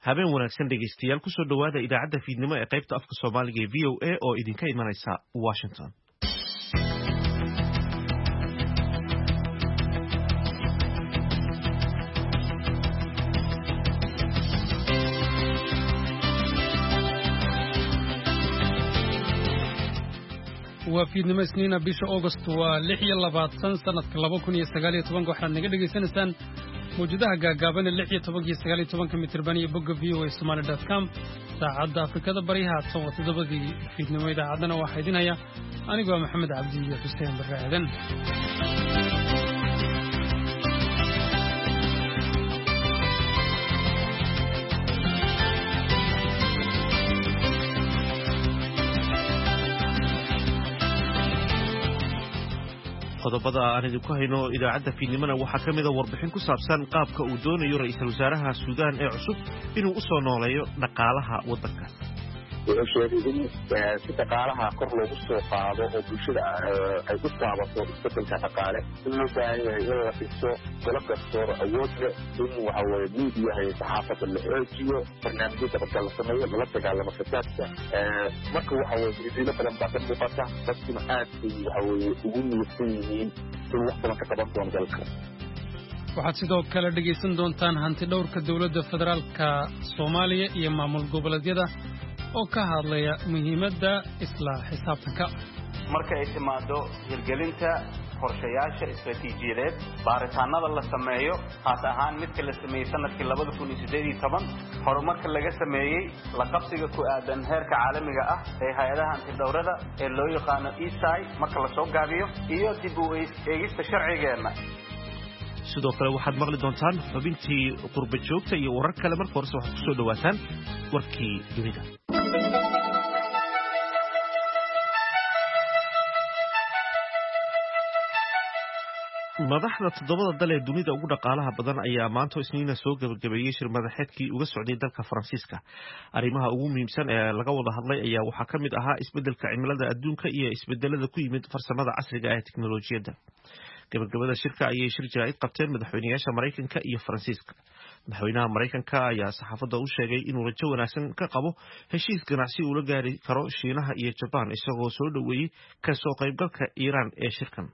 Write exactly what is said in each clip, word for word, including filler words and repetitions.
habeen wanaagsan dhegeystayaal ku soo dhawaada idaacadda fiidnimo ee qaybta afka Soomaaliga ee V O A oo idinka imanaysa Washington. waa fiidnimo isniina bisha August waa lix iyo labaatan sanadka laba kun iyo sagaal iyo toban waxaad naga dhageysanaysaan mawjadaha gaagaaban lix iyo toban iyo sagaal iyo toban mitir baan iyo bogga v o a somali dot com saacadda Afrikada Bariha toddobadii fiidnimo idaacadana waxaa idinaya anigoo Maxamed Cabdi iyo Xuseen Baraadan. qodobada aan idinku hayno idaacadda fiidnimada waxaa ka mid ah warbixin ku saabsan qaabka uu doonayo ra'iisul wasaaraha Suudaan ee cusub inuu u soo nooleeyo dhaqaalaha waddankaas. wuxuu sheegay in si dhaqaalaha kor loogu soo qaado oo bulshada ay ku taabato isbeddelka dhaqaale in loo baahan yahay in la dhiso golo garsoor awood leh in waxa weeye miidiyaha iyo saxaafadda la xoojiyo barnaamijyo dabagal la sameeyo lala dagaalamo fasaadka marka waxa weye hidilo badan baa ka muuqata dadkuna aad bay waxa weye ugu niyadsan yihiin in wax badan ka qaban doono dalka. waxaad sidoo kale dhegaysan doontaan hanti dhowrka dowladda federaalka Soomaaliya iyo maamul goboleedyada oo ka hadlaya muhiimadda isla xisaabtanka marka ay timaado hirgelinta qorshayaasha istiraatiijiyadeed baaritaanada la sameeyo haas ahaan midka la sameeyay sanadkii laba kun iyo siddeed iyo toban horumarka laga sameeyay la qabsiga ku aadan heerka caalamiga ah ee hay'adaha antidhowrada ee loo yaqaano E S I marka la soo gaabiyo iyo dib u eegista sharcigeena. sidoo kale waxaad maqli doontaan xubintii qurba joogta iyo warar kale marka hore waxaad ku soo dhawaataan warkii dunida. madaxda toddobada dal ee dunida ugu dhaqaalaha badan ayaa maanta isniina soo gabagabeeyay shir madaxeedkii uga socday dalka Faransiiska. arrimaha ugu muhiimsan ee laga wada hadlay ayaa waxaa ka mid ahaa isbeddelka cimilada adduunka iyo isbeddelada ku yimid farsamada casriga ah ee tiknoolajiyadda. gabagabada shirka ayay shir jaraa'id qabteen madaxweynayaasha Mareykanka iyo Faransiiska. madaxweynaha Mareykanka ayaa saxaafadda u sheegay inuu rajo wanaagsan ka qabo heshiis ganacsi uu la gaari karo Shiinaha iyo Japan isagoo soo dhaweeyay ka soo qaybgalka Iiraan ee shirkan.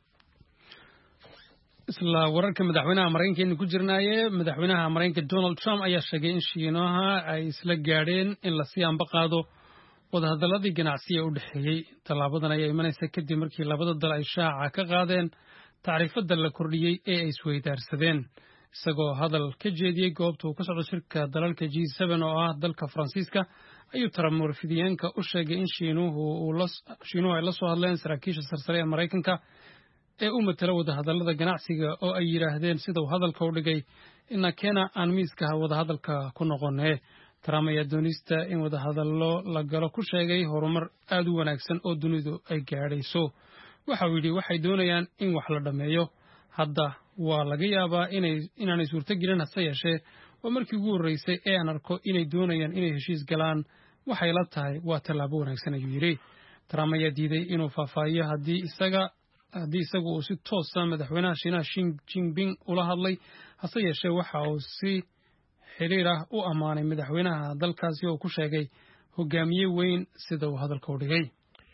isla wararka madaxweynaha Mareykanka ku jirnaaye madaxweynaha Mareykanka Donald Trump ayaa sheegay in Shiinaha ay isla gaadheen in la sii anba qaado wadahadaladii ganacsiga u dhaxeeyay. talaabadan ayaa imanaysa kadib markii labada dal ay shaaca ka qaadeen tacriifada la kordhiyay ee ay isweydaarsadeen. isagoo hadal ka jeediyay goobta uu ka socdo shirka dalalka G seven oo ah dalka Faransiiska ayuu Trump warfidiyeenka u sheegay in Shiinuhu uu la Shiinuhu ay la soo hadleen saraakiisha sarsare ee Mareykanka ee u matala wadahadalada ganacsiga oo ay yiraahdeen sida uu hadalka u dhigay in Kenya aan miiska wadahadalka ku noqonay. Trump ayaa doonista in wadahadallo la galo ku sheegay horumar aad u wanaagsan oo dunidu ay gaadhayso. waxa uu yidhi waxay doonayaan in wax la dhameeyo hadda waa laga yaabaa inay inaanay suurtagelin hase yeeshee waa markii ugu horreysay ee aan arko inay doonayaan inay heshiis galaan waxay la tahay waa tallaabo wanaagsan ayuu yidhi. Trump ayaa diiday inuu faahfaahiyo haddii isaga haddii isagu uu si toosa madaxweynaha Shiinaha Xi Jinping ula hadlay hase yeeshee waxa uu si xiriir ah u amaanay madaxweynaha dalkaasi oo ku sheegay hogaamiye weyn sida uu hadalka u dhigay.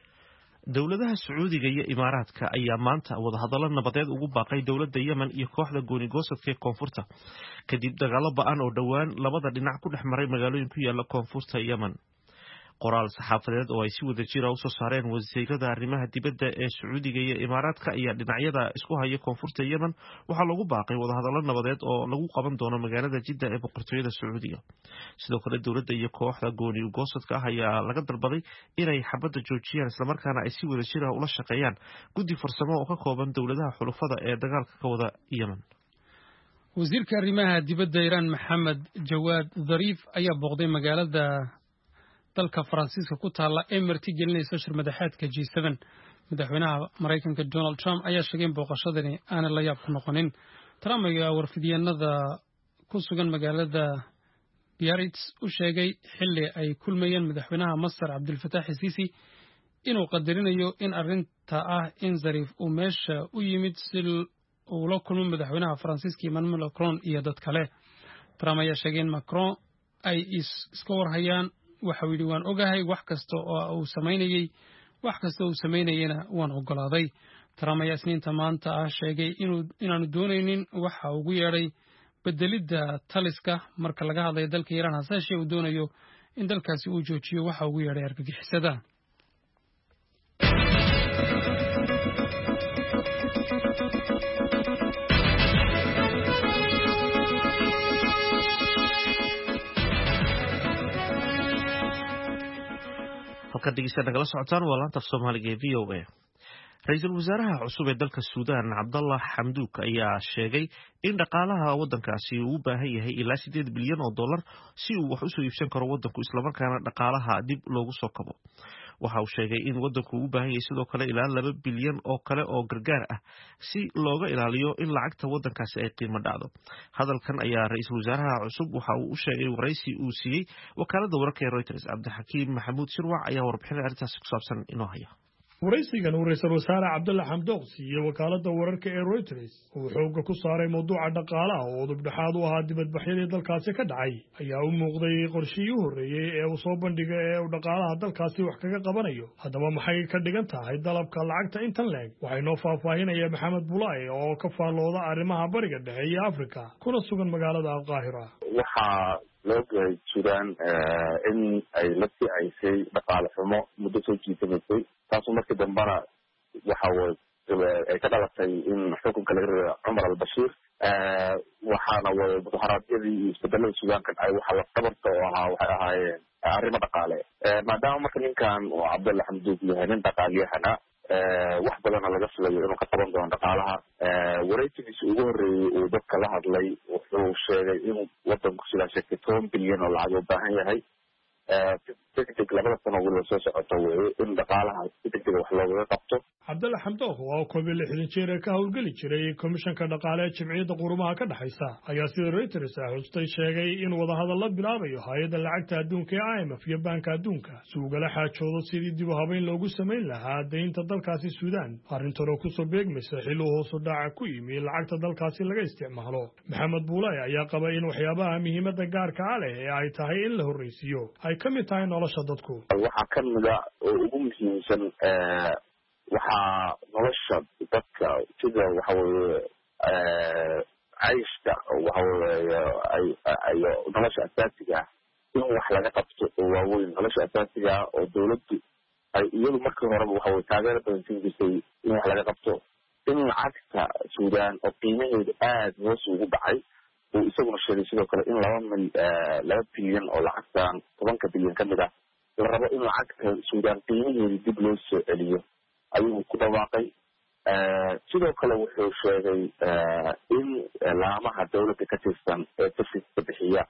dowladaha Sacuudiga iyo Imaaraadka ayaa maanta wadahadallo nabadeed ugu baaqay dowladda Yemen iyo kooxda gooni-goosadka ee koonfurta kadib dagaalo ba'an oo dhowaan labada dhinac ku dhex maray magaalooyin ku yaala koonfurta Yemen. qoraal saxaafadeed oo ay si wada jira u soo saareen wasiirada arrimaha dibadda ee Sacuudiga iyo Imaaraadka ayaa dhinacyada isku haya koonfurta Yemen waxaa lagu baaqay wadahadallo nabadeed oo lagu qaban doono magaalada Jidda ee boqortooyada Sacuudiga. sidoo kale dowladda iyo kooxda gooni-goosadka ah ayaa laga dalbaday inay xabadda joojiyaan isla markaana ay si wada jira ula shaqeeyaan guddi farsamo oo ka kooban dowladaha xulafada ee dagaalka ka wada Yemen. wasiirka arrimaha dibadda Iran Maxamed Jawaad Zarif ayaa booqday magaalada dalka Faransiiska ku taala ee marti gelinaysa shir madaxeedka G seven. madaxweynaha Mareykanka Donald Trump ayaa sheegay in booqashadani aan la yaab ku noqonin. Trump ayaa warfidiyeenada ku sugan magaalada Biarritz u sheegay xilli ay kulmayeen madaxweynaha Masar Abdel Fattah al-Sisi inuu qadarinayo in arrinta ah in Zarif uu meesha u yimid si uu la kulmo madaxweynaha Faransiiska Emmanuel Macron iyo dad kale. Trump ayaa sheegay in Macron ay iska warhayaan waxa uu yidhi waan ogahay wax kasta oo uu samaynayey wax kasta oo uu samaynayena waan oggolaaday Trump ayaa isniinta maanta ah sheegay inuu inaanu doonaynin waxa ugu yeedhay bedelidda taliska marka laga hadlayo dalka Iiraan hase yeeshee uu doonayo in dalkaasi uu joojiyo waxa ugu yeedhay argagixisada. halka dhegeysta nagala socotaan waa laanta Soomaaliga ee V O A. Ra'iisul Wasaaraha cusub ee dalka Suudaan Cabdallah Hamdok ayaa sheegay in dhaqaalaha waddankaasi uu u baahan yahay ilaa sideed bilyan oo dollar si uu wax u soo iibsan karo waddanku isla markaana dhaqaalaha dib loogu soo kabo. waxa uu sheegay in waddanku u baahan yahay sidoo kale ilaa laba bilyan oo kale oo gargaar ah si looga ilaaliyo in lacagta waddankaasi ay qiimo dhacdo. hadalkan ayaa ra'iisul wasaaraha cusub waxa uu u sheegay waraysi uu siiyey wakaaladda wararka ee Reuters. Cabdixakiim Maxamuud Shirwac ayaa warbixin arrintaasi ku saabsan inoo haya. waraysigan uu ra'iisul wasaare Cabdallah Hamdok siiyey wakaaladda wararka ee Reuters uu xoogga ku saaray mawduuca dhaqaalaha oo dibdhaxaad u ahaa dibadbaxyadii dalkaasi ka dhacay ayaa u muuqday qorshihii u horreeyey ee uu soo bandhigay ee uu dhaqaalaha dalkaasi wax kaga qabanayo. haddaba maxay ka dhigan tahay dalabka lacagta intan leeg? waxay noo faahfaahinaya Maxamed Bulaaye oo ka faallooda arrimaha bariga dhexe iyo Afrika kuna sugan magaalada Alqaahira. waxaa loo gaaray Suudaan in ay la fiicaysay dhaqaale xumo muddo soo jiitamaysay taasoo markii dambana waxa ay ka dhalatay in xukunka laga reebo Cumar al-Bashir waxaana way mudaharaadyadii iyo isbedelada Suudaanka ay waxa la qabarta oo ahaa waxay ahaayeen arrimo dhaqaale maadaama marka ninkan oo Cabdallah Hamdok yahay nin dhaqaaliyahana wax badan laga filayo inuu ka qaban doono dhaqaalaha. waraysigiisa ugu horreeyay uu dadka la hadlay wuxuu sheegay in waddanku sidaa sheegtay toban bilyan oo lacag u baahan yahay degdeg labada sano weliba soo socota weeye in dhaqaalaha si degdega wax loogaga qabto. Cabdallah Hamdok oo koob iyo lixdan jeer ka howlgeli jiray komishanka dhaqaale ee Jimciyadda Qurumaha ka dhaxaysa ayaa sida Reuters ah hustay sheegay in wadahadal la bilaabayo hay'adda lacagta adduunka ee I M F iyo Banka Adduunka si uu gala xaajoodo sidii dib u habeyn loogu samayn lahaa deynta dalkaasi Suudaan. arrintan oo ku soo beegmaysa xilli hoos u dhaca ku yimi lacagta dalkaasi laga isticmaalo. Maxamed Bulaaye ayaa qaba in waxyaabaha muhiimadda gaarka ah leh ee ay tahay in la horreysiiyo ay ka mid tahay nolosha dadku. waxaa ka mid ah oo ugu muhiimsan waxaa nolosha dadka sida waxa weeye cayshka waxa weeye ay ay nolosha asaasiga ah in wax laga qabto oo waaweyn nolosha asaasiga ah oo dawladdu ay iyadu markii horeba waxa weye taageero badan siin jirtay in wax laga qabto in lacagta Suudaan oo qiimaheedu aad hoos ugu dhacay uu isaguna sheegay sidoo kale in laba mil laba bilyan oo lacagtan tobanka bilyan ka mid ah la rabo in lacagta Suudaan qiimaheedu dib loo soo celiyo ayuu ku dhawaaqay. sidoo kale wuxuu sheegay in laamaha dawladda ka tirsan ee tafiska bixiya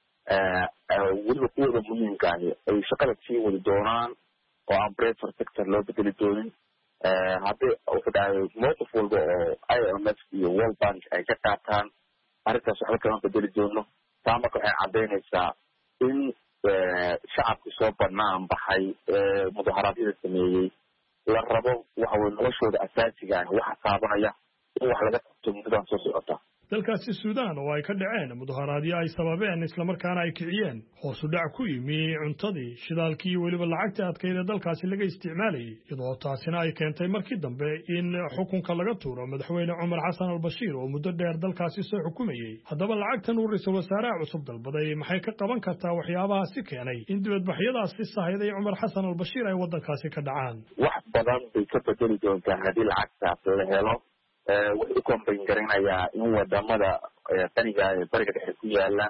weliba kuwada muhiimka ahi ay shaqada sii wadi doonaan oo aan private sector loo bedeli doonin. haddii wuxuu dhahay mowqif walba oo I M F iyo World Bank ay ka qaataan arrintaas waxba kama bedeli doono. taa marka waxay caddaynaysaa in shacabku soo banaan baxay mudaharaadyada sameeyey la rabo waxa weye noloshooda asaasiga ah waxa taabanaya in wax laga qabto muddadan soo socota. dalkaasi Suudaan oo ay ka dhaceen mudaharaadyo ay sababeen isla markaana ay kiciyeen hoos u dhac ku yimi cuntadii shidaalkii iyo weliba lacagta adkeyd ee dalkaasi laga isticmaalayay iyadoo taasina ay keentay markii dambe in xukunka laga tuuro madaxweyne Cumar Xasan al-Bashir oo muddo dheer dalkaasi soo xukumayay. haddaba lacagtan uu ra'iisul wasaaraha cusub dalbaday maxay ka qaban kartaa waxyaabahaasi keenay in dibadbaxyadaasi sahayday Cumar Xasan al-Bashir ay waddankaasi ka dhacaan? wax badan bay ka bedeli doontaa haddii lacagtaas la helo. wuxuu u kombayn garanayaa in wadamada qaniga ee bariga dhexe ku yaala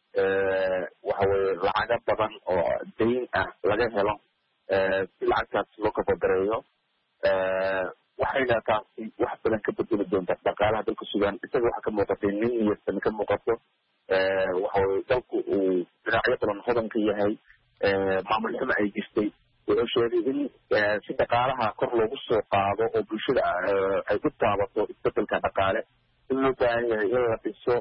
waxa weye lacaga badan oo dayn ah laga helo si lacagtaas loo kabadareeyo. waxayna taasi wax badan ka bedeli doontaa dhaqaalaha dalka Suudaan. isaga waxaa ka muuqatay nin niyadsan ka muuqato waxa weye dalku uu dhinacyo badan hodan ka yahay maamul xumo ay jirtay. wuxuu sheegay in si dhaqaalaha kor loogu soo qaado oo bulshada ay ku taabato isbedelka dhaqaale in loo baahan yahay in la dhiso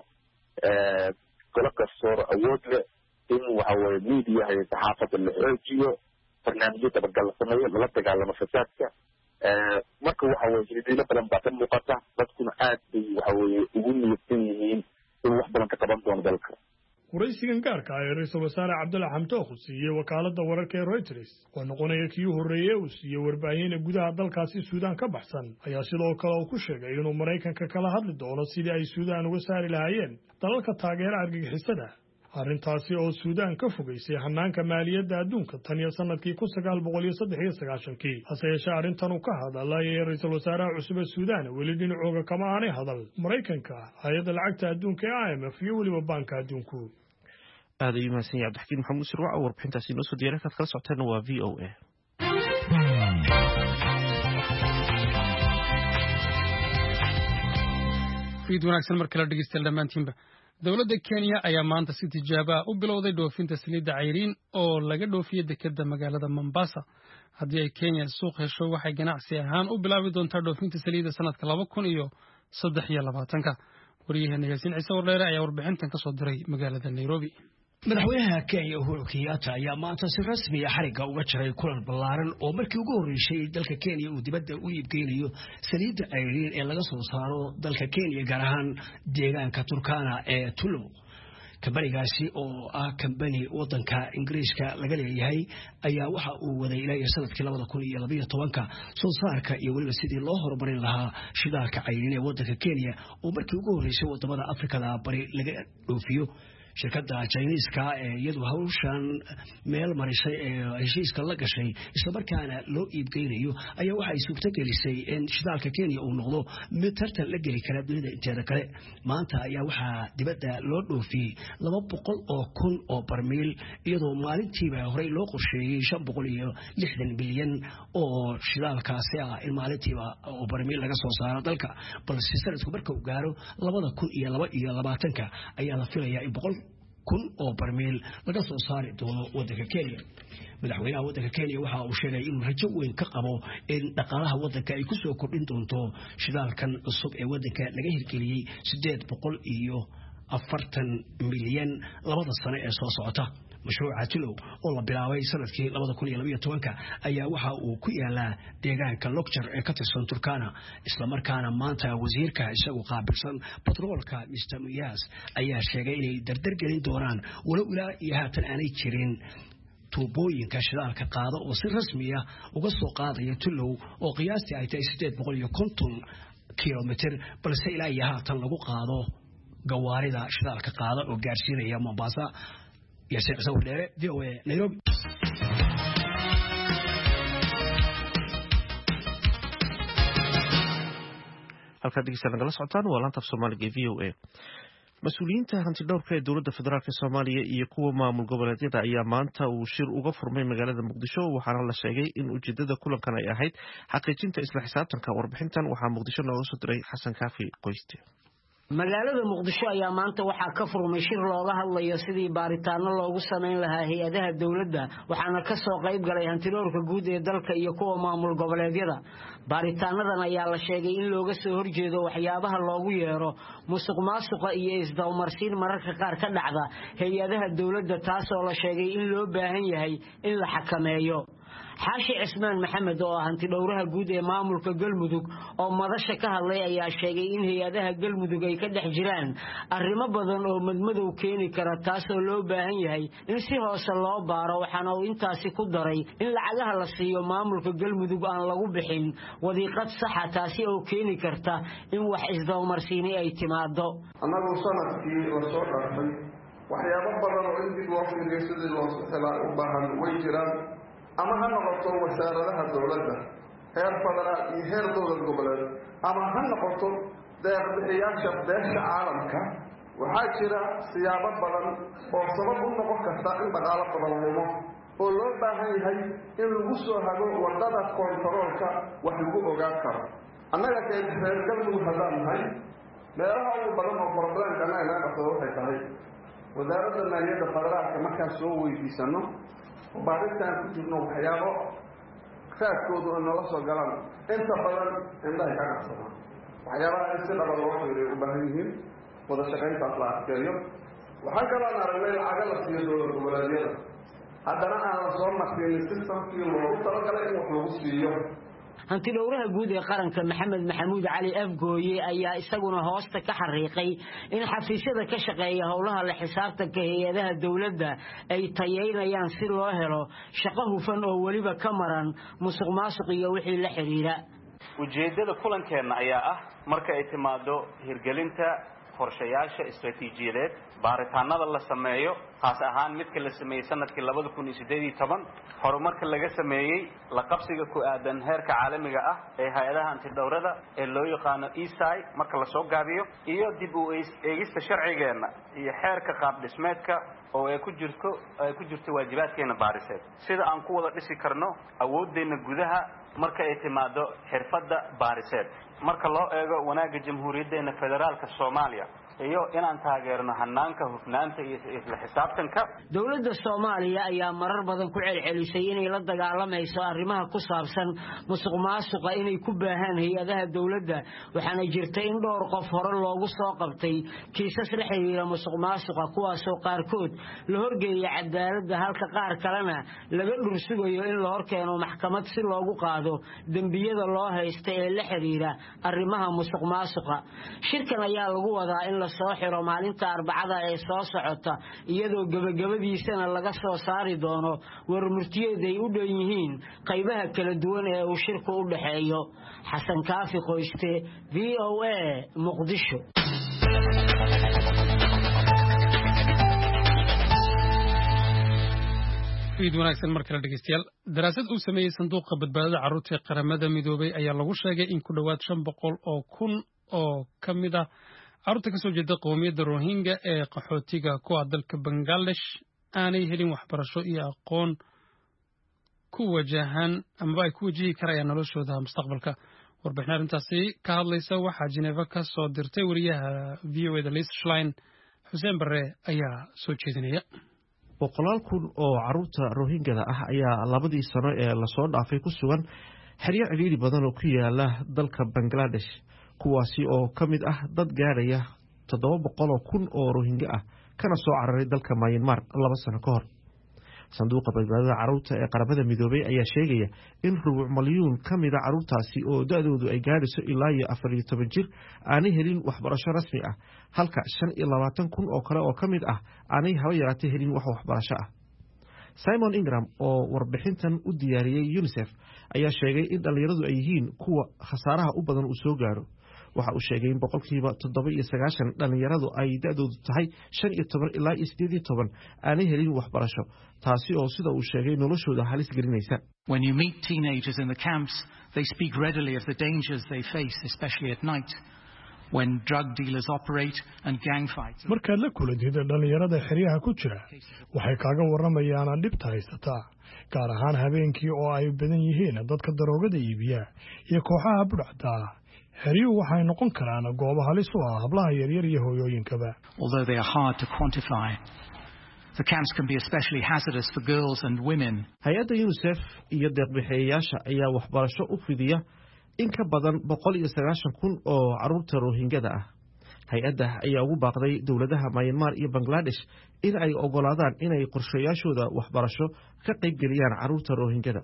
golo garsoor awood leh in waxa weye miidiyaha iyo saxaafadda la xoojiyo barnaamijyo dabagal la sameeyo lala dagaalamo fasaadka. marka waxa weye hiridiilo badan baa ka muuqata dadkuna aad bay waxa weye ugu niyadsan yihiin in wax badan ka qaban doono dalka. waraysi waraysigan gaarka ah ee ra-iisul wasaare cabdulla xamdook uu siiyey wakaaladda wararka ee Reuters oo noqonaya kii horreeyay uu siiyey warbaahinta gudaha dalkaasi Suudaan ka baxsan ayaa sidoo kale uu ku sheegay inuu Maraykanka kala hadli doono sidii ay Suudaan uga saari lahaayeen dalalka taageera argagixisada arrintaasi oo Suudaan ka fogeysay hanaanka maaliyadda adduunka tan iyo sanadkii kun sagaal boqol iyo saddex iyo sagaashan-kii hase yeeshee arrintan uu ka hadalay ra-iisul wasaaraha cusub ee Suudaan weli dhinacooga kama aanay hadal Maraykanka hay'adda lacagta adduunka ee I M F iyo weliba baanka adduunku aad ayuu mahadsan yahay cabdixakiin maxamuud sirwac oo warbixintaasi noo soo diyaariyay kaad kala socoteen waa V O A fiid wanaagsan mar kale dhegeystayaal dhammaantiinba dowladda Kenya ayaa maanta si tijaabo ah u bilowday dhoofinta saliidda cayriin oo laga dhoofiyo dekedda magaalada Mombasa haddii ay Kenya suuq hesho waxay ganacsi ahaan u bilaabi doontaa dhoofinta saliidda sanadka laba kun iyo saddex iyo labaatanka wariyaheena Yaasiin Ciise Wardheere ayaa warbixintan ka soo diray magaalada Nairobi madaxweynaha Kenya Uhuru Kenyatta ayaa maanta si rasmi ah xariga uga jiray kulan ballaaran oo markii ugu horeysay dalka Kenya uu dibadda u iibgeeyo saliidda cayriin ee laga soo saaro dalka Kenya gaar ahaan deegaanka Turkana ee Tulu kabarigaasi oo ah kambani wadanka Ingiriiska laga leeyahay ayaa waxa uu waday ilaa sanadkii laba kun iyo laba iyo toban soo saarka iyo waliba sidii loo horumarin lahaa shidaalka cayriin ee wadanka Kenya oo markii ugu horeysay wadamada Afrikada bari laga dhoofiyo shirkadda Chinese-ka ee iyadu hawshan meel marisay ee heshiiska la gashay isla markaana loo iibgeeyo ayaa waxa ay suurto gelisay in shidaalka Kenya uu noqdo mid tartan la geli kara dunida inteeda kale maanta ayaa waxa dibadda loo dhoofiyay laba boqol oo kun oo barmiil iyadoo maalintiiba horey loo qorsheeyay shan boqol iyo lixdan bilyan oo shidaalkaasi ah in maalintiiba oo barmiil laga soo saaro dalka balse sanadku marka uu gaaro laba kun iyo laba iyo labaatanka ayaa la filayaa in boqol kun oo barmiil laga soo saari doono wadanka Kenya madaxweynaha wadanka Kenya waxa uu sheegay in rajo weyn ka qabo in dhaqaalaha wadanka ay ku soo kordhin doonto shidaalkan cusub ee wadanka laga hirgeliyay siddeed boqol iyo afartan milyan labada sano ee soo socota mashruuca Tulu oo la bilaabay sanadkii laba kun iyo laba iyo toban ayaa waxa uu ku yaalaa deegaanka Lokjar ee ka tirsan Turkana isla markaana maanta wasiirka isagu qaabilsan batroolka Mister Muyas ayaa sheegay inay dardar gelin doonaan walow ilaa iyo haatan aanay jirin tuubooyinka shidaalka qaado oo si rasmi ah uga soo qaadaya Tulu oo qiyaastii ay tahay siddeed boqol iyo konton kilomitir balse ilaa iyo haatan lagu qaado gawaarida shidaalka qaado oo gaarsiinaya Mombasa Yaasiin Ciise Wardheere V O A Nairobi halka dhegeystayaal nagala socotaan waa laanta Soomaaliga ee V O A mas-uuliyiinta hantidhowrka ee dowladda federaalk Soomaaliya iyo kuwa maamul goboleedyada ayaa maanta uu shir uga furmay magaalada Muqdisho waxaana la sheegay in ujeedada kulankan ay ahayd xaqiijinta isla xisaabtanka warbixintan waxaa Muqdisho nooga soo diray Xasan Kaafi Qoyste magaalada Muqdisho ayaa maanta waxaa ka furmay shir looga hadlayo sidii baaritaano loogu sameyn lahaa hay'adaha dawladda waxaana ka soo qayb galay hantidhowrka guud ee dalka iyo kuwa maamul goboleedyada baaritaanadan ayaa la sheegay in looga soo horjeedo waxyaabaha loogu yeero musuqmaasuqa iyo isdawmarsiin mararka qaar ka dhacda hay'adaha dawladda taas oo la sheegay in loo baahan yahay in la xakameeyo xaashi cismaan maxamed oo hanti dhowraha guud ee maamulka galmudug oo madasha ka hadlay ayaa sheegay in hay'adaha galmudug ay ka dhex jiraan arrimo badan oo madmadow keeni kara taas oo loo baahan yahay in si hoose loo baaro waxaana uu intaasi ku daray in lacagaha la siiyo maamulka galmudug aan lagu bixin wadiiqad saxa taasi oo keeni karta in wax isdawmarsiinay ay timaado annagu sanadkii la soo dhaafay waxyaabo badan oo in dib loo fiiriyo sidii loo helaa u baahan way jiraan ama ha noqoto wasaaradaha dawladda heer federaal iyo heer dowlad goboleed ama ha noqoto deeqbixiyaasha beesha caalamka waxaa jira siyaabo badan oo sabab u noqon karta in dhaqaalo badan lumo oo loo baahan yahay in lagu soo hago wadada koontaroolka wax lagu ogaan karo annaga kee reer galmudug haddaan nahay meelaha ugu badan oo problemka annaga naga qabsado waxay tahay wasaaradda maaliyadda federaalka markaan soo weydiisano baaritaan ku jirno waxyaabo raadkoodu ay nala soo galaan inta badan indhahay ka qabsadaan waxyaabaha in si dhaba loo fiiriyo u baahan yihiin wada shaqayntaas la adkeeyo waxaan kalaan aragnay lacaga la siiyo dowlad goboleedyada haddana aan la soo marsiinin sistamkii loogu talagalay in wax lagu siiyo hantidhowraha guud ee qaranka Maxamed Maxamuud Cali Afgooye ayaa isaguna hoosta ka xariiqay in xafiisyada ka shaqeeya howlaha la xisaabtanka hay'adaha dawladda ay tayeynayaan si loo helo shaqo hufan oo waliba ka maran musuqmaasuq iyo wixii la xiriira. ujeedada kulankeena ayaa ah marka ay timaado hirgelinta qorshayaasha istiraatiijiyadeed baaritaanada la sameeyo taas ahaan midka la sameeyay sanadkii laba kun iyo siddeed iyo toban horumarka laga sameeyay la qabsiga ku aadan heerka caalamiga ah ee hay'adaha antidhowrada ee loo yaqaan E S I marka la soo gaabiyo iyo dib u eegista sharcigeena iyo xeerka qaab dhismeedka oo ay ku jirto ay ku jirto waajibaadkeena baariseed sida aan ku wada dhisi karno awoodeena gudaha marka ay timaado xirfadda baariseed marka loo eego wanaaga jamhuuriyadda federaalka Soomaaliya iyo inaan taageerno hanaanka hufnaanta iyo isla xisaabtanka. Dawladda Soomaaliya ayaa marar badan ku celcelisay inay la dagaalamayso arrimaha ku saabsan musuqmaasuqa inay ku baahan hay'adaha dawladda waxaana jirtay in dhowr qof hore loogu soo qabtay kiisas la xiriira musuqmaasuqa kuwaas oo qaarkood la horgeeyay cadaaladda halka qaar kalena laga dhursugayo in la horkeeno maxkamad si loogu qaado dambiyada loo haysto ee la xiriira arrimaha musuqmaasuqa. Shirkan ayaa lagu wadaa in soo xiro maalinta Arbacada ee soo socota iyadoo gabagabadiisana laga soo saari doono warmurtiyeed ay u dhan yihiin qaybaha kala duwan ee uu shirku u dhaxeeyo. Xasan Kaafi Qoyste, V O A, Muqdisho. fiid wanaagsan mar kale dhageystayaal daraasad uu sameeyay sanduuqa badbaadada carruurta ee qaramada midoobay ayaa lagu sheegay in ku dhawaad shan boqol oo kun oo kamid ah carruurta kasoo jeeda qowmiyadda Rohingya ee qaxootiga ku ah dalka Bangladesh aanay helin waxbarasho iyo aqoon ku wajahan ama ay ku wajihi karayaan noloshooda mustaqbalka. warbixin arrintaasi ka hadlaysa waxaa Geneva ka soo dirtay wariyaha V O A da Lisa Schlein. Xuseen Barre ayaa soo jeedinaya. boqolaal kun oo carruurta Rohingyada ah ayaa labadii sano ee la soo dhaafay ku sugan xeryo ciriiri badan oo ku yaala dalka Bangladesh kuwaasi oo kamid ah dad gaaraya toddoba boqol oo kun oo Rohingya ah kana soo cararay dalka Myanmar laba sano ka hor. sanduuqa badbaadada carruurta ee qaramada midoobay ayaa sheegaya in rubuc milyuun kamid ah carruurtaasi oo da'doodu ay gaarayso ilaa iyo afar iyo toban jir aanay helin waxbarasho rasmi ah halka shan iyo labaatan kun oo kale oo kamid ah aanay haba yaraatee helin wax waxbarasho ah. Simon Ingram oo warbixintan u diyaariyay UNICEF ayaa sheegay in dhalinyaradu ay yihiin kuwa khasaaraha u badan uu soo gaaro. waxa uu sheegay in boqolkiiba toddoba iyo sagaashan dhalinyaradu ay da'doodu tahay shan iyo toban ilaa iyo siddeed iyo toban aanay helin waxbarasho taasi oo sida uu sheegay noloshooda halis gelinaysa. When you meet teenagers in the camps, they speak readily of the dangers they face, especially at night when drug dealers operate and gang fights. Markaad la kulantid dhalinyarada xeryaha ku jira waxay kaaga waramayaan dhibta haysata gaar ahaan habeenkii oo ay badan yihiin dadka daroogada iibiya iyo kooxaha budhacda. xeryuhu waxay noqon karaan goobo halis u ah hablaha yaryar iyo hooyooyinkaba. Although they are hard to quantify, the camps can be especially hazardous for girls and women. Hay'adda UNICEF iyo deeq-bixiyeyaasha ayaa waxbarasho u fidiya in ka badan boqol iyo sagaashan kun oo carruurta Rohingyada ah. Hay'adda ayaa ugu baaqday dawladaha Myanmar iyo Bangladesh in ay ogolaadaan inay qorshayaashooda waxbarasho ka qayb geliyaan carruurta Rohingyada.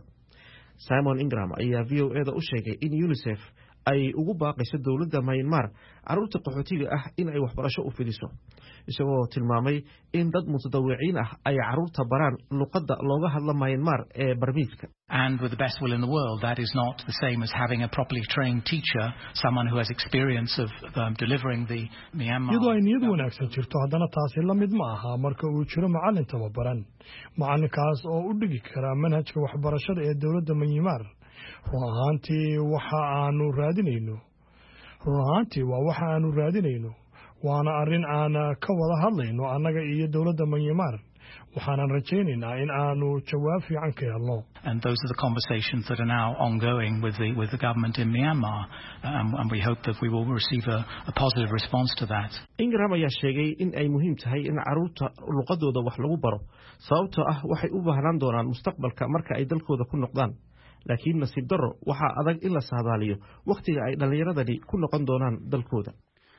Simon Ingram ayaa V O A da u sheegay in UNICEF ay ugu baaqayso dawladda Myanmar carruurta qaxootiga ah in ay waxbarasho u fidiso isagoo tilmaamay in dad mutadawiciin ah ay carruurta baraan luqadda looga hadla Myanmar ee Barmiiska. And with the best will in the world, that is not the same as having a properly trained teacher, someone who has experience of um, delivering the Myanmar. iyadoo ay niyad wanaagsan jirto haddana taasi la mid ma aha marka uu jiro macallin tababaran macallinkaas oo u dhigi kara manhajka waxbarashada ee dawladda Myanmar. run ahaantii waxa aanu raadinayno run ahaantii waa waxa aanu raadinayno waana arrin aan ka wada hadlayno annaga iyo dawladda Myanmar waxaan rajaynaynaa in aanu jawaab fiican ka helno. And those are the conversations that are now ongoing with the with the government in Myanmar, um, and we hope that we will receive a, a positive response to that. Ingram ayaa sheegay in ay muhiim tahay in carruurta luqadooda wax lagu baro sababtoo ah waxay u baahnaan doonaan mustaqbalka marka ay dalkooda ku noqdaan. laakiin nasiib darro waxa adag in la saadaaliyo waqtiga ay dhalinyaradani ku noqon doonaan dalkooda.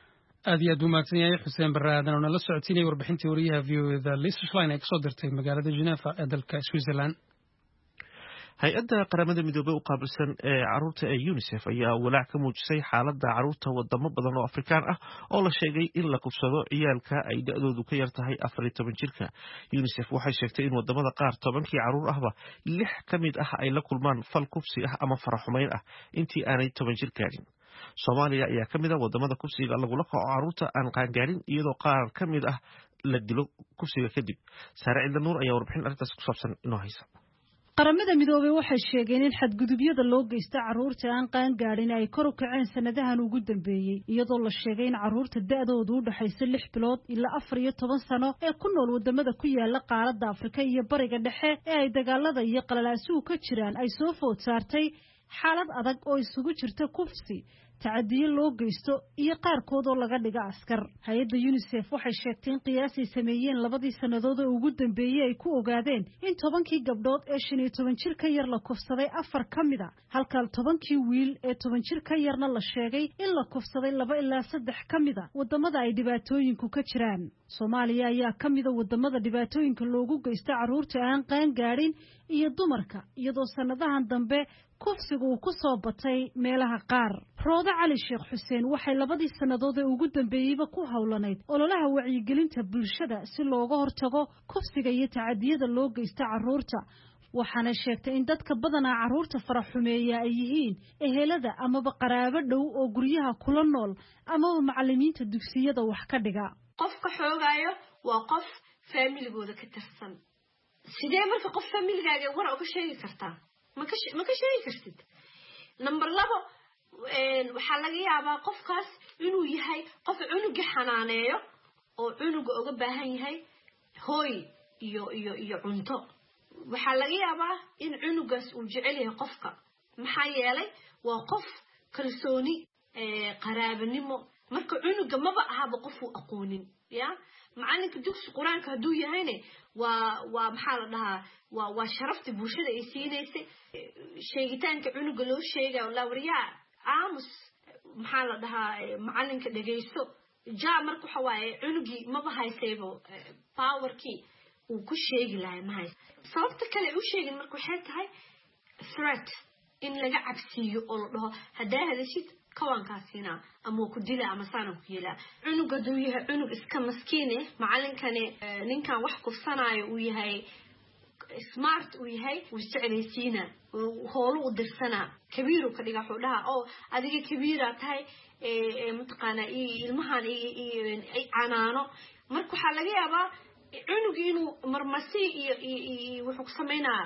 aad iyo aad u mahadsan yahay Xuseen Barre aadan oo nala socotinay warbixintii wariyaha V O A da Lisa Schlein ee kasoo dirtay magaalada Geneva ee dalka Switzerland. hay-adda qaramada midoobay u qaabilsan ee caruurta ee UNICEF ayaa walaac ka muujisay xaaladda caruurta wadamo badan oo Afrikaan ah oo la sheegay in la kufsado ciyaalka ay da'doodu ka yar tahay afar iyo toban jirka. UNICEF waxay sheegtay in wadamada qaar tobankii caruur ahba lix ka mid ah ay la kulmaan fal kufsi ah ama faraxumeyn ah intii aanay toban jir gaarin. Soomaaliya ayaa ka mid ah wadamada kufsiga lagula kaco caruurta aan qaangaarin iyadoo qaar ka mid ah la dilo kufsiga kadib. Saare Ciidla Nuur ayaa warbixin arrintaas ku saabsan inoo haysa. qaramada midoobay waxay sheegeen in xadgudubyada loo geysta caruurta aan qaan gaadhin ay kor u kaceen sanadahan ugu dambeeyey iyadoo la sheegay in caruurta da'doodu u dhaxayso lix bilood ilaa afar iyo toban sano ee ku nool wadamada ku yaala qaaradda Afrika iyo bariga dhexe ee ay dagaalada iyo qalalaasuhu ka jiraan ay soo food saartay xaalad adag oo isugu jirta kufsi tacadiyo loo geysto iyo qaarkood oo laga dhiga askar. Hay'adda UNICEF waxay sheegtay in qiyaasay sameeyeen labadii sanadood ee ugu dambeeyay ay ku ogaadeen in tobankii gabdhood ee shan iyo toban jir ka yar la kufsaday afar ka mid a halka tobankii wiil ee toban jir ka yarna la sheegay in la kufsaday laba ilaa saddex ka mid a wadamada ay dhibaatooyinku ka jiraan. Soomaaliya ayaa ka mid a wadamada dhibaatooyinka loogu geysta caruurta aan qaan gaadhin iyo dumarka iyadoo sanadahan dambe kufsigu uu ku soo batay meelaha qaar. Rooda Cali Sheekh Xuseen waxay labadii sanadood ee ugu dambeeyayba ku hawlanayd ololaha wacyigelinta bulshada si looga hortago kufsiga iyo tacadiyada loo geysta caruurta. waxaana sheegtay in dadka badanaa caruurta faraxumeeya ay yihiin ehelada amaba qaraabo dhow oo guryaha kula nool amaba macallimiinta dugsiyada wax ka dhiga. qofka xoogaayo waa qof familigooda ka tirsan. sidee marka qof familigaaga war uga sheegi kartaa? ma ka sheegi kartid. number labo waxaa laga yaabaa qofkaas inuu yahay qof cunuga xanaaneeyo oo cunuga uga baahan yahay hooy iyo iyo iyo cunto. waxaa laga yaabaa in cunugaas uu jecel yahay qofka maxaa yeelay waa qof kalsooni qaraabanimo marka cunuga maba ahaba qof uu aqoonin ya macalinka dugsi quraanka haduu yahayne waa waa maxaa la dhahaa waa waa sharafti bulshada ay siinaysa sheegitaanka cunuga loo sheegayo la wariyaa aamus maxaa la dhahaa macalinka dhageysto jaa marka waxa waaye cunugi maba haysaybo powerkii uu ku sheegi lahay ma haysto. sababta kale uu sheegin marka waxay tahay threat in laga cabsiyo oo la dhaho hadaa hadashid kawankaasina ama ku dila ama saana ku yeela cunuga duu yahay cunug iska maskiin ah macalinkani ninkan wax kufsanaayo uu yahay smart uu yahay uu jeclaysiina hoolo u dirsana kabiiru ka dhiga xoolaha oo adiga kabiira tahay ee mutaqana ilmahan ay canaano marka waxa laga yaabaa cunuga inuu marmasi iyo wuxuu ku sameynaa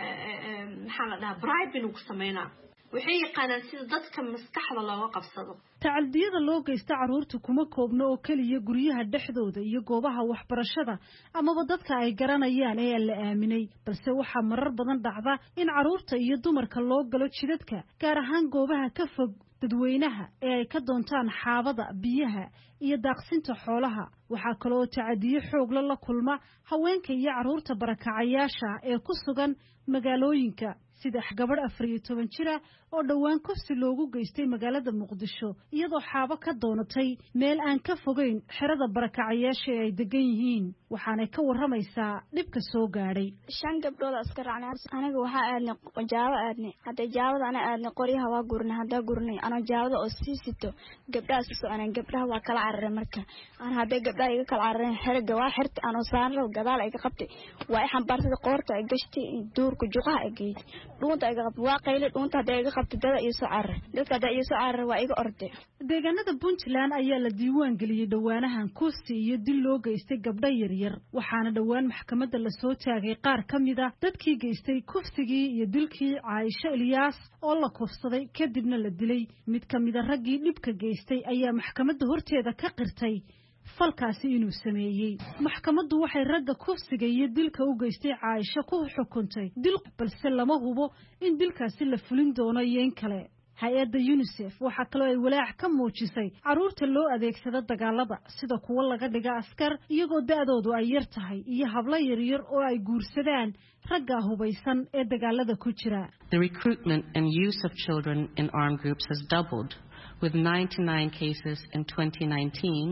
maxaa la dhahaa bribe inuu ku sameynaa waxay yaqaanaan sida dadka maskaxda looga qabsado. tacadiyada loo geysta caruurta kuma koobno oo kaliya guryaha dhexdooda iyo goobaha waxbarashada amaba dadka ay garanayaan ee la aaminay balse waxaa marar badan dhacda in caruurta iyo dumarka loo galo jidadka gaar ahaan goobaha ka fog dadweynaha ee ay ka doontaan xaabada biyaha iyo daaqsinta xoolaha. waxaa kale oo tacadiyo xoog la kulma haweenka iyo caruurta barakacayaasha ee ku sugan magaalooyinka sida gabadh afar iyo toban jir ah oo dhawaan kufsi loogu geystay magaalada Muqdisho iyadoo xaabo ka doonatay meel aan ka fogeyn xerada barakacayaasha ay degan yihiin waxaana ka waramaysaa dhibka soo gaaray. shan gabdhood askar raacnaa aniga waxa aadnay jaawada aadnay hada jaawada ana aadnay qoryaha waa gurnay hada gurnay ana jaawada oo siisito gabdhaas soo ana gabdhaha waa kala carareen marka ana hada gabdhaha iga kala carareen xerga waa xirta ana saarno gadaal ay ka qabtay waa xambaartada qoorta ay gashtay duurka juqaha ay geeyay dhuunta ay qabtay waa qaylay dhuunta hada ay qabtay dada iyo soo carar dadka hada iyo soo carar waa iga orday. deegaanada Puntland ayaa la diiwaan geliyay dhawaanahan kufsi iyo dil loo geystay gabdho yar yar waxaana dhawaan maxkamadda la soo taagay qaar ka mid ah dadkii geystay kufsigii iyo dilkii Caaisha Ilyas oo la kufsaday kadibna la dilay. mid ka mid ah raggii dhibka geystay ayaa maxkamadda horteeda ka qirtay falkaasi inuu sameeyay. maxkamaddu waxay ragga kufsiga iyo dilka u geystay Caaisha ku xukuntay dil balse lama hubo in dilkaasi la fulin doono iyo in kale. hay-adda UNICEF waxa kale ay walaac ka muujisay caruurta loo adeegsado dagaalada sida kuwa laga dhiga askar iyagoo da'doodu ay yar tahay iyo hablo yaryar oo ay guursadaan ragga hubaysan ee dagaalada ku jira. The recruitment and use of children in armed groups has doubled with ninety-nine cases in twenty nineteen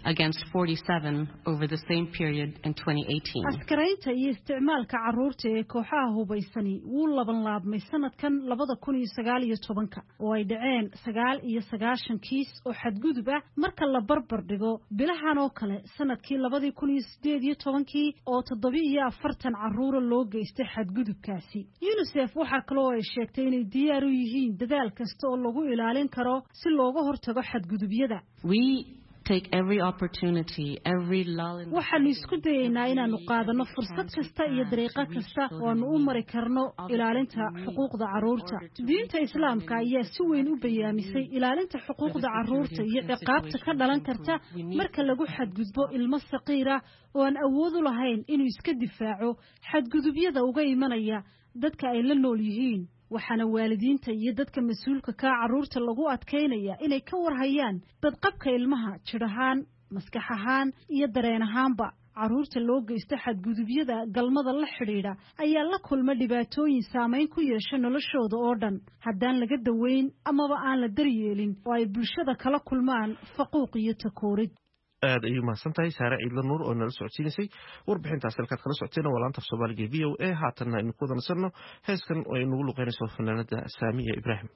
against forty-seven over the same period in twenty eighteen. askaraynta iyo isticmaalka carruurta ee kooxaha hubaysani wuu laban laabmay sanadkan labada kun iyo sagaal iyo tobanka oo ay dhaceen sagaal iyo sagaashan kiis oo xadgudub ah marka la barbar dhigo bilahan oo kale sanadkii labadii kun iyo sideed iyo tobankii oo toddoba iyo afartan carruur loo geystay xadgudubkaasi. UNICEF waxa kale oo ay sheegtay inay diyaar u yihiin dadaal kasta oo lagu ilaalin karo si looga hortago xadgudubyada. We take every opportunity, every lull in waxaan isku dayaynaa inaanu qaadano fursad kasta iyo dariiqo kasta oo aanu u mari karno ilaalinta xuquuqda carruurta. diinta islaamka ayaa si weyn u bayaamisay ilaalinta xuquuqda carruurta iyo ciqaabta ka dhalan karta marka lagu xadgudbo ilmo saqiira oo aan awood u lahayn inuu iska difaaco xadgudubyada uga imanaya dadka ay la nool yihiin. waxaana waalidiinta iyo dadka mas'uulka ka carruurta lagu adkeynaya inay ka warhayaan badqabka ilmaha jir ahaan, maskax ahaan iyo dareen ahaanba. carruurta loo geysta xadgudubyada galmada la xidhiidha ayaa la kulma dhibaatooyin saameyn ku yeesha noloshooda oo dhan haddaan laga daweyn amaba aan la daryeelin oo ay bulshada kala kulmaan faquuq iyo takoorid. aad ayuu mahadsan tahay Saare Ciidla Nuur oo nala socodsiinaysay warbixintaas halkaad kala socoteen waa laanta Soomaaliga V O A. haatanna aynu ku wadansano heeskan oo ay nagu luqeynayso fanaanada Saamiya Ibraahim.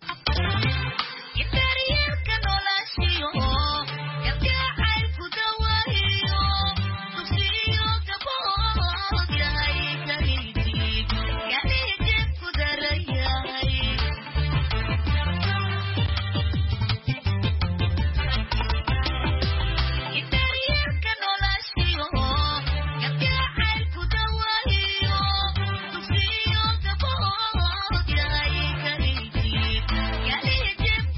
Yeah.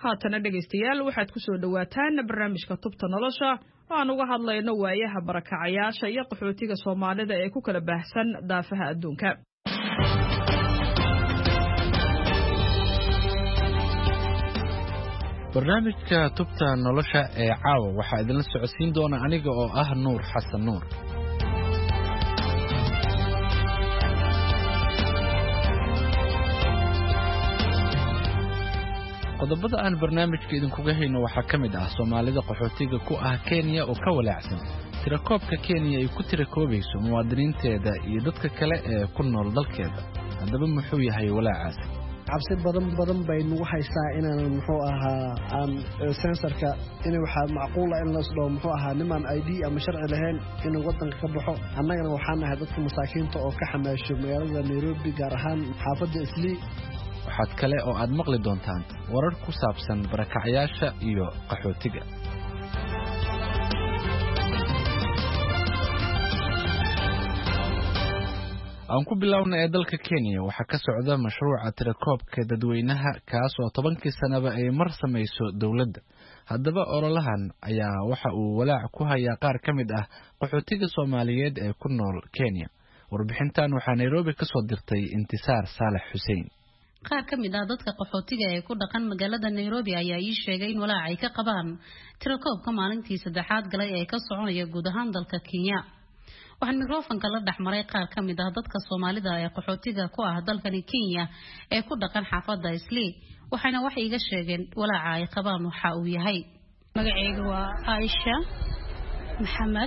haatana dhegaystayaal waxaad ku soo dhawaataan barnaamijka tubta nolosha oo aan uga hadlayno waayaha barakacayaasha iyo qaxootiga Soomaalida ee ku kala baahsan daafaha adduunka. barnaamijka tubta nolosha ee caawa waxaa idinla socodsiin doona aniga oo ah Nuur Xasan Nuur. qodobada aan barnaamijka idinkuga hayno waxaa ka mid ah Soomaalida qaxootiga ku ah Kenya oo ka walaacsan tirakoobka Kenya ay ku tirakoobayso muwaadiniinteeda iyo dadka kale ee ku nool dalkeeda. haddaba muxuu yahay walaacaas? cabsi badan badan bay nagu haysaa inaan muxuu ahaa aan sensorka in waxa macquul ah in la soo muxuu ahaa niman I D ama sharci lahayn in wadanka ka baxo annagana waxaan nahay dadka masaakiinta oo ka xamaasho magaalada Nairobi gaar ahaan xaafadda Islii. waxaad kale oo aad maqli doontaan warar ku saabsan barakacayaasha iyo qaxootiga. aan ku bilownay ee dalka Kenya waxa ka socda mashruuca tirakoobka dadweynaha kaas oo tobankii sanaba ay mar samayso dawladda. haddaba ololahan ayaa waxa uu walaac ku hayaa qaar ka mid ah qaxootiga Soomaaliyeed ee ku nool Kenya. warbixintan waxaa Nairobi ka soo dirtay Intisaar Saalax Xuseen. qaar ka mid ah dadka qaxootiga ee ku dhaqan magaalada Nairobi ayaa ii sheegay in walaac ay ka qabaan tirakoobka maalintii saddexaad galay ee ka soconaya guud ahaan dalka Kenya. waxaan mikrofonka la dhaxmaray qaar ka mid ah dadka Soomaalida ee qaxootiga ku ah dalkani Kenya ee ku dhaqan xaafadda Islii waxayna wax iiga sheegeen walaaca ay qabaan waxa uu yahay. magacaygu waa Aisha Maxamed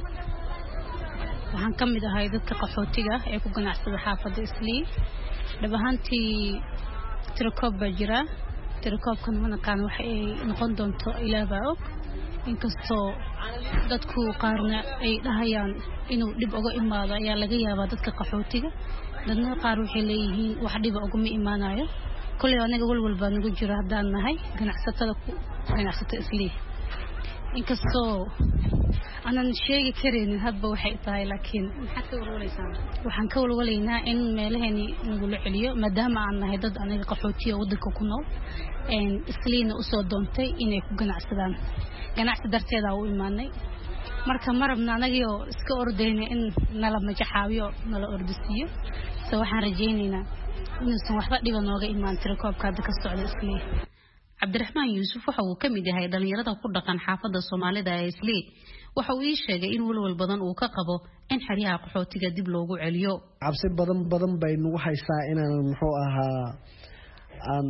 waxaan ka mid ahay dadka qaxootiga ee ku ganacsada xaafadda Islii. dhabahantii tirakoob baa jira tirakoobkan ma naqaan waxa ay noqon doonto ilaa baa og inkastoo dadku qaarna ay dhahayaan inuu dib uga imaado ayaa laga yaabaa dadka qaxootiga dadna qaar waxay leeyihiin wax dhib uga ma imaanayo kulli anaga walwal baa nagu jira haddaan nahay ganacsatada ku ganacsata Islii inkastoo aanan sheegi kareynin hadba waxay tahay laakiin maxaad ka walwalaysaan? waxaan ka walwalaynaa in meelaheeni nagula celiyo maadaama aan nahay dad anaga qaxootiga waddanka ku nool Isliina usoo doontay inay ku ganacsadaan ganacsi darteeda u imaanay marka marabna anagoo iska ordayna in nala majaxaabiyo nala ordisiyo soo waxaan rajaynaynaa inaysan waxba dhiba nooga imaan tirakoobka hadda ka socda Islii. Cabdiraxmaan Yuusuf waxa uu ka mid yahay dhalinyarada ku dhaqan xaafadda Soomaalida ee Islii waxa uu ii sheegay in walwal badan uu ka qabo in xariyaha qaxootiga dib loogu celiyo. cabsi badan badan bay nagu haysaa inaan muxuu ahaa aan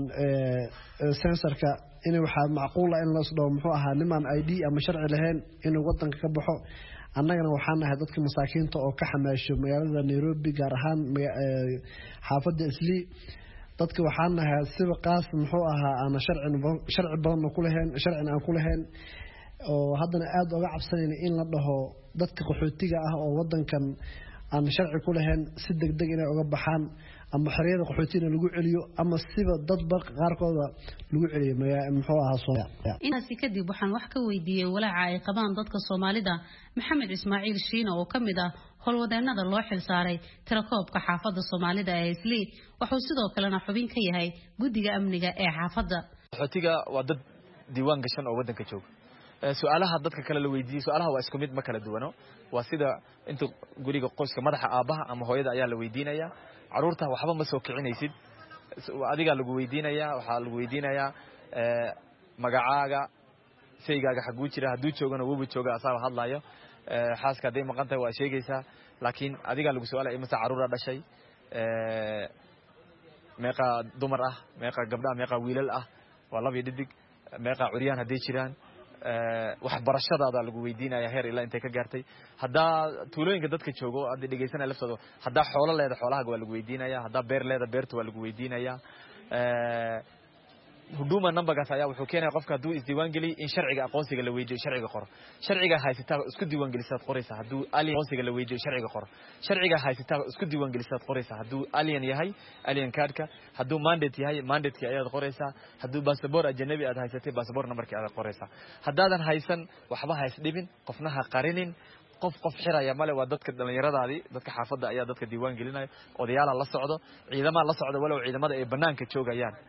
sensorka in waxa macquul ah in la soo muxuu ahaa niman I D ama sharci lahayn in wadanka ka baxo annagana waxaan nahay dadka masaakiinta oo ka xamaasho magaalada Nairobi gaar ahaan xaafadda Islii. dadka waxaan nahay sida qaas muxuu ahaa aan sharci sharci badan ku lahayn sharcina aan ku lahayn oo haddana aad uga cabsanayna in la dhaho dadka qaxootiga ah oo wadankan aan sharci ku lahayn si degdeg inay uga baxaan ama xeriyada qaxootiga lagu celiyo ama siba dad qaarkooda lagu celiyo muxuu ahaa Soomaaliya. intaasi kadib waxaan wax ka weydiiyay walaaca ay qabaan dadka Soomaalida Maxamed Ismaaciil Shiina oo ka mid ah howlwadeenada loo xilsaaray tirakoobka xaafadda Soomaalida ee Islii wuxuu sidoo kalena xubin ka yahay guddiga amniga ee xaafadda. qaxootiga waa dad diiwaan gashan oo wadanka jooga. su'aalaha dadka kale la weydiiyay su'aalaha waa isku mid ma kala duwano waa sida inta guriga qoyska madaxa aabaha ama hooyada ayaa la weydiinaya caruurta waxba ma soo kicinaysid adiga lagu weydiinaya waxa lagu weydiinaya ee magacaaga seygaaga xaguu jira haduu joogana wuu jooga asaaba hadlayo ee xaaska day maqantay waa sheegaysa laakiin adiga lagu su'aalay imisa caruura dhashay ee meeqa dumar ah meeqa gabdha meeqa wiilal ah waa laba dhidig meeqa curiyaan hadii jiraan wax barashadaada lagu weydiinaya heer ilaa intee ka gaartay hadaa tuulooyinka dadka joogo hadii dhageysanay laftooda hadaa xoolo leedahay xoolaha waa lagu weydiinaya hadaa beer leedahay beerta waa lagu weydiinaya ee huduma numbergaas ayaa wuxuu keenay qofka haduu isdiiwaan geli in sharciga aqoonsiga la weydiiyo sharciga qoro sharciga haysataa isku diiwaan gelisaad qoraysa haduu alien aqoonsiga la weydiiyo sharciga qoro sharciga haysataa isku diiwaan gelisaad qoraysa haduu alien yahay alien cardka haduu mandate yahay mandate-ki ayaad qoraysa haduu passport ajnabi aad haysatay passport numberki aad qoraysa hadaadan haysan waxba hays dhibin qofna ha qarinin qof qof xiraya male waa dadka dhalinyaradaadi dadka xaafadda ayaa dadka diiwaan gelinaya odayaal la socdo ciidamada la socdo walow ciidamada ay banaanka joogayaan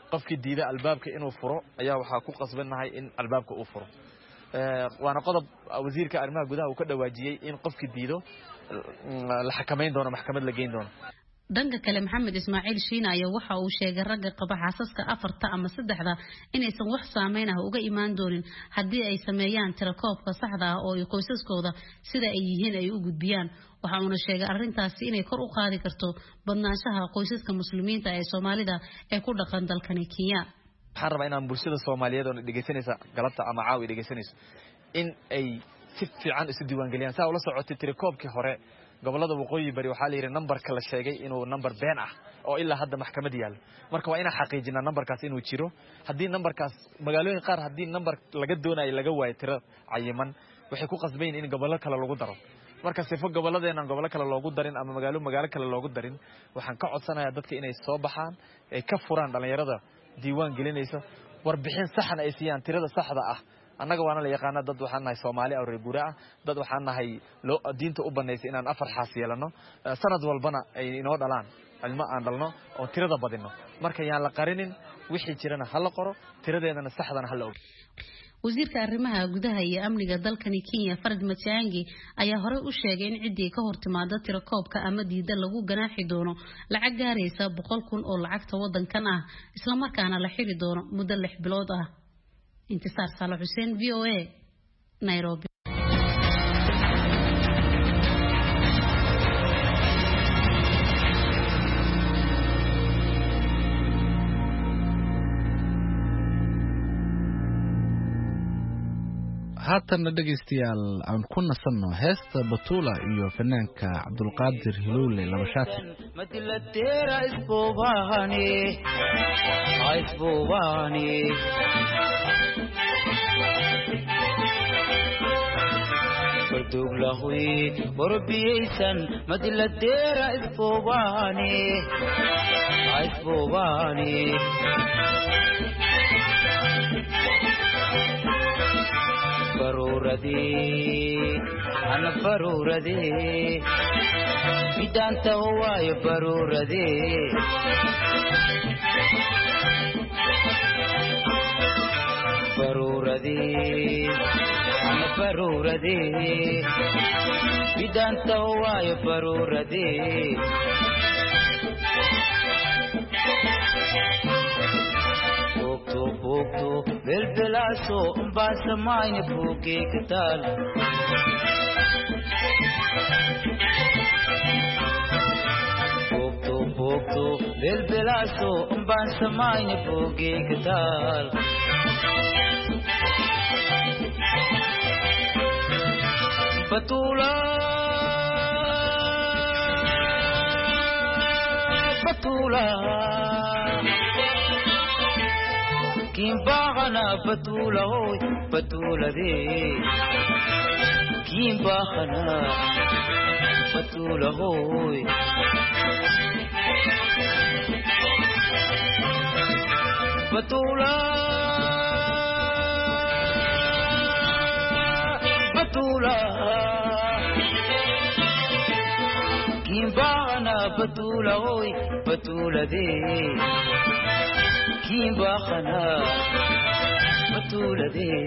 qofkii diida albaabka inuu furo ayaa waxa ku qasbanahay in albaabka uu furo ee waana qodob wasiirka arrimaha gudaha uu ka dhawaajiyay in qofkii diido la xakameyn doono maxkamad la geyn doono dhanka kale maxamed ismaaciil shiina ayaa waxa uu sheegay ragga qaba xaasaska afarta ama saddexda inaysan wax saameyn ah uga imaan doonin haddii ay sameeyaan tirakoobka saxda ah oo ay qoysaskooda sida ay yihiin ay u gudbiyaan waxa uu sheegay arrintaasi inay kor u qaadi karto badnaanshaha qoysaska muslimiinta ee Soomaalida ee ku dhaqan dalkan Kenya waxaan rabaa inaan bulshada Soomaaliyeed oo dhageysanaysa galabta ama caawi dhageysanayso in ay si fiican isu diiwaan galiyaan saa ula socotay tirakoobkii hore gobolada waqooyi bari waxa la yiri numberka la sheegay inuu number been ah oo ilaa hadda maxkamad yaal marka waa ina xaqiijinaa numberkaas inuu jiro hadii numberkaas magaalooyin qaar hadii number laga doonayo laga waayo tiro cayiman waxay ku qasbeen in gobolada kale lagu daro marka sifo goboladeena gobolada kale loogu darin ama magaalo magaalo kale loogu darin waxaan ka codsanayaa dadka inay soo baxaan ay ka furaan dhalinyarada diiwaan gelinaysa warbixin saxan ay siiyaan tirada saxda ah annaga waana la yaqaan dad waxaan nahay Soomaali oo reer guuraa dad waxaan nahay loo diinta u baneysay inaan afar xaas yeelano sanad walbana ay inoo dhalaan ilmo aan dhalno oo tirada badino marka yaan la qarinin wixii jirana hal la qoro tiradeedana saxdana hal la og wasiirka arrimaha gudaha iyo amniga dalkan Kenya Fred Matiang'i ayaa hore u sheegay in cidii ka hortimaada tirakoobka ama diida lagu ganaaxi doono lacag gaaraysa boqol kun oo lacagta wadankan ah isla markaana la xiri doono muddo lix bilood ah انتصار صالح حسين في او اي نيروبي haatan dhageystayaal aan ku nasanno heesta Batula iyo fanaanka Cabdulqaadir Hiluule Labashaati madlateera isbuubahani isbuubahani farduglahui warbiyaysan madlateera isbuubahani isbuubahani faruuradi ana faruuradi bidanta huwaayo faruuradi faruuradi ana faruuradi bidanta huwaayo faruuradi bugto belbelaaso mbaasamayna buugay ka taal bugto bugto belbelaaso mbaasamayna buugay ka taal Batula Batula Kimbahana Batula hoy Batula de Kimbahana Batula hoy Batula Batula Kimbahana Batula hoy Batula de Kimbahana Batula de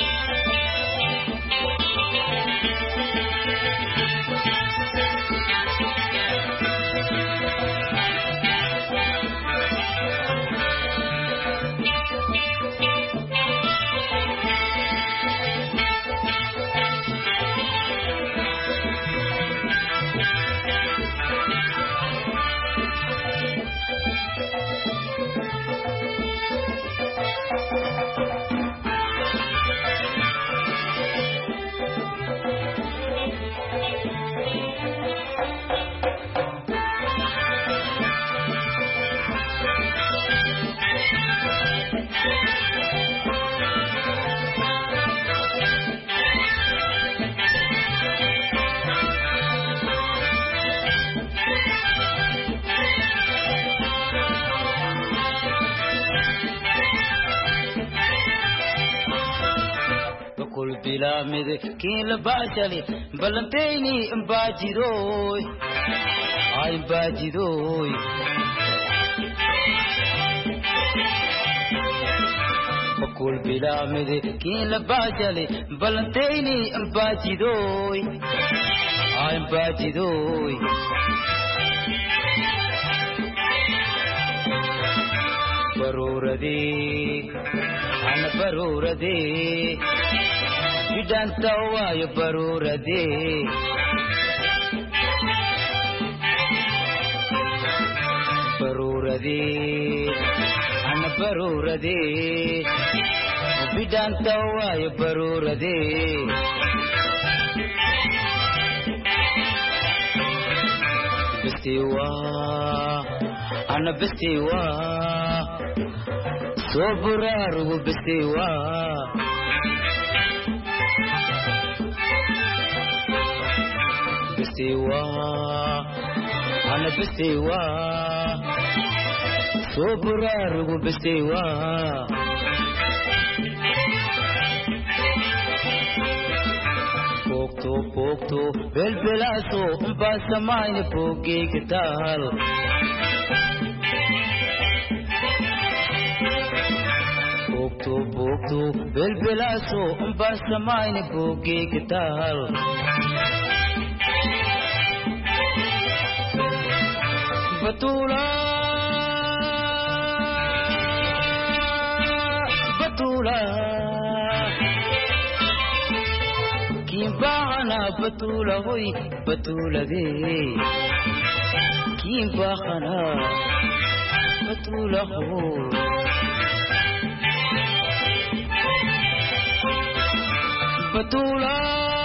bila mid kiin la baashali balantayni imbajidoy ay imbajidoy بقول بلا مدي كين لباجلي بلنتيني امباجدوي آي امباجدوي برورتي أنا برورتي بدان توا يا برورتي برورتي أنا برورتي بدان توا يا برورتي بستيوا أنا بستيوا صبرار وبستيوا بستيوا أنا بستيوا صبرار وبستيوا بوكتو بوكتو بالبلاسو مباسماين بوكي كتال بوكتو بوكتو بالبلاسو مباسماين بوكي كتال بطولة بطولة كيم باغنا بطولة وي بطولة دي كيم باغنا بطولة وي بطولة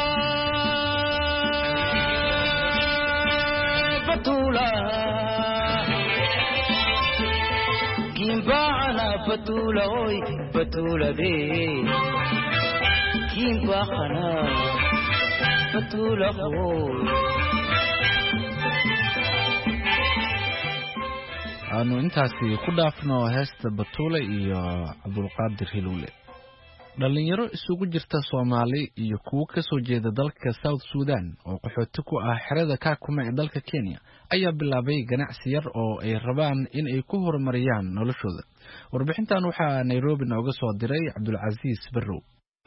بطولة كيم باغنا بطولة وي بطولة دي كيم باغنا بطولة وي aanu intaasi ku dhaafno heesta Batuule iyo Cabdulqaadir Hiluule. dhalinyaro isugu jirta Soomaali iyo kuwa ka soo jeeda dalka South Sudan oo qaxooti ku ah xerada Kakuma ee dalka Kenya ayaa bilaabay ganacsi yar oo ay rabaan in ay ku horumariyaan noloshooda. warbixintan waxaa Nairobi nooga soo diray Cabdulcasiis Barrow.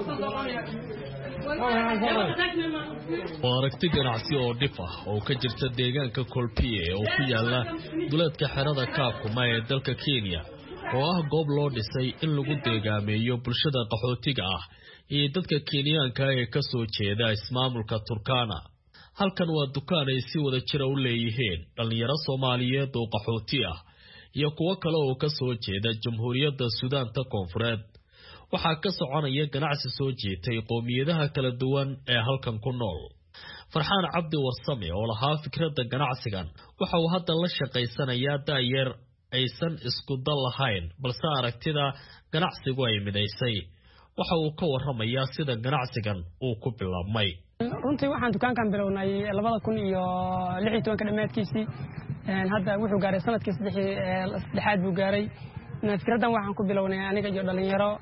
waa aragti ganacsi oo dhif ah oo ka jirta deegaanka Kolpie oo ku yaala duleedka xerada Kakuma ee dalka Kenya oo ah goob loo dhisay in lagu deegaameeyo bulshada qaxootiga ah iyo dadka Kenyaanka ee ka soo jeeda ismaamulka Turkana. halkan waa dukaan ay si wada jira u leeyihiin dhalinyaro Soomaaliyeed oo qaxooti ah iyo kuwa kale oo ka soo jeeda Jamhuuriyadda Suudaanta Koonfureed. waxaa ka soconaya ganacsi soo jeetay qoomiyadaha kala duwan ee halkan ku nool. Farxaan Cabdi Warsame oo lahaa fikradda ganacsigan waxa uu hadda la shaqaysanayaa daayeer aysan isku dal lahayn balse aragtida ganacsigu ay midaysay. waxa uu ka warramayaa sida ganacsigan uu ku bilaabmay. runtii waxaan dukaankan bilownay laba kun iyo lix iyo toban dhamaadkiisii hadda wuxuu gaaray sanadkii saddexaad buu gaaray. fikraddan waxaan ku bilownay aniga iyo dhalinyaro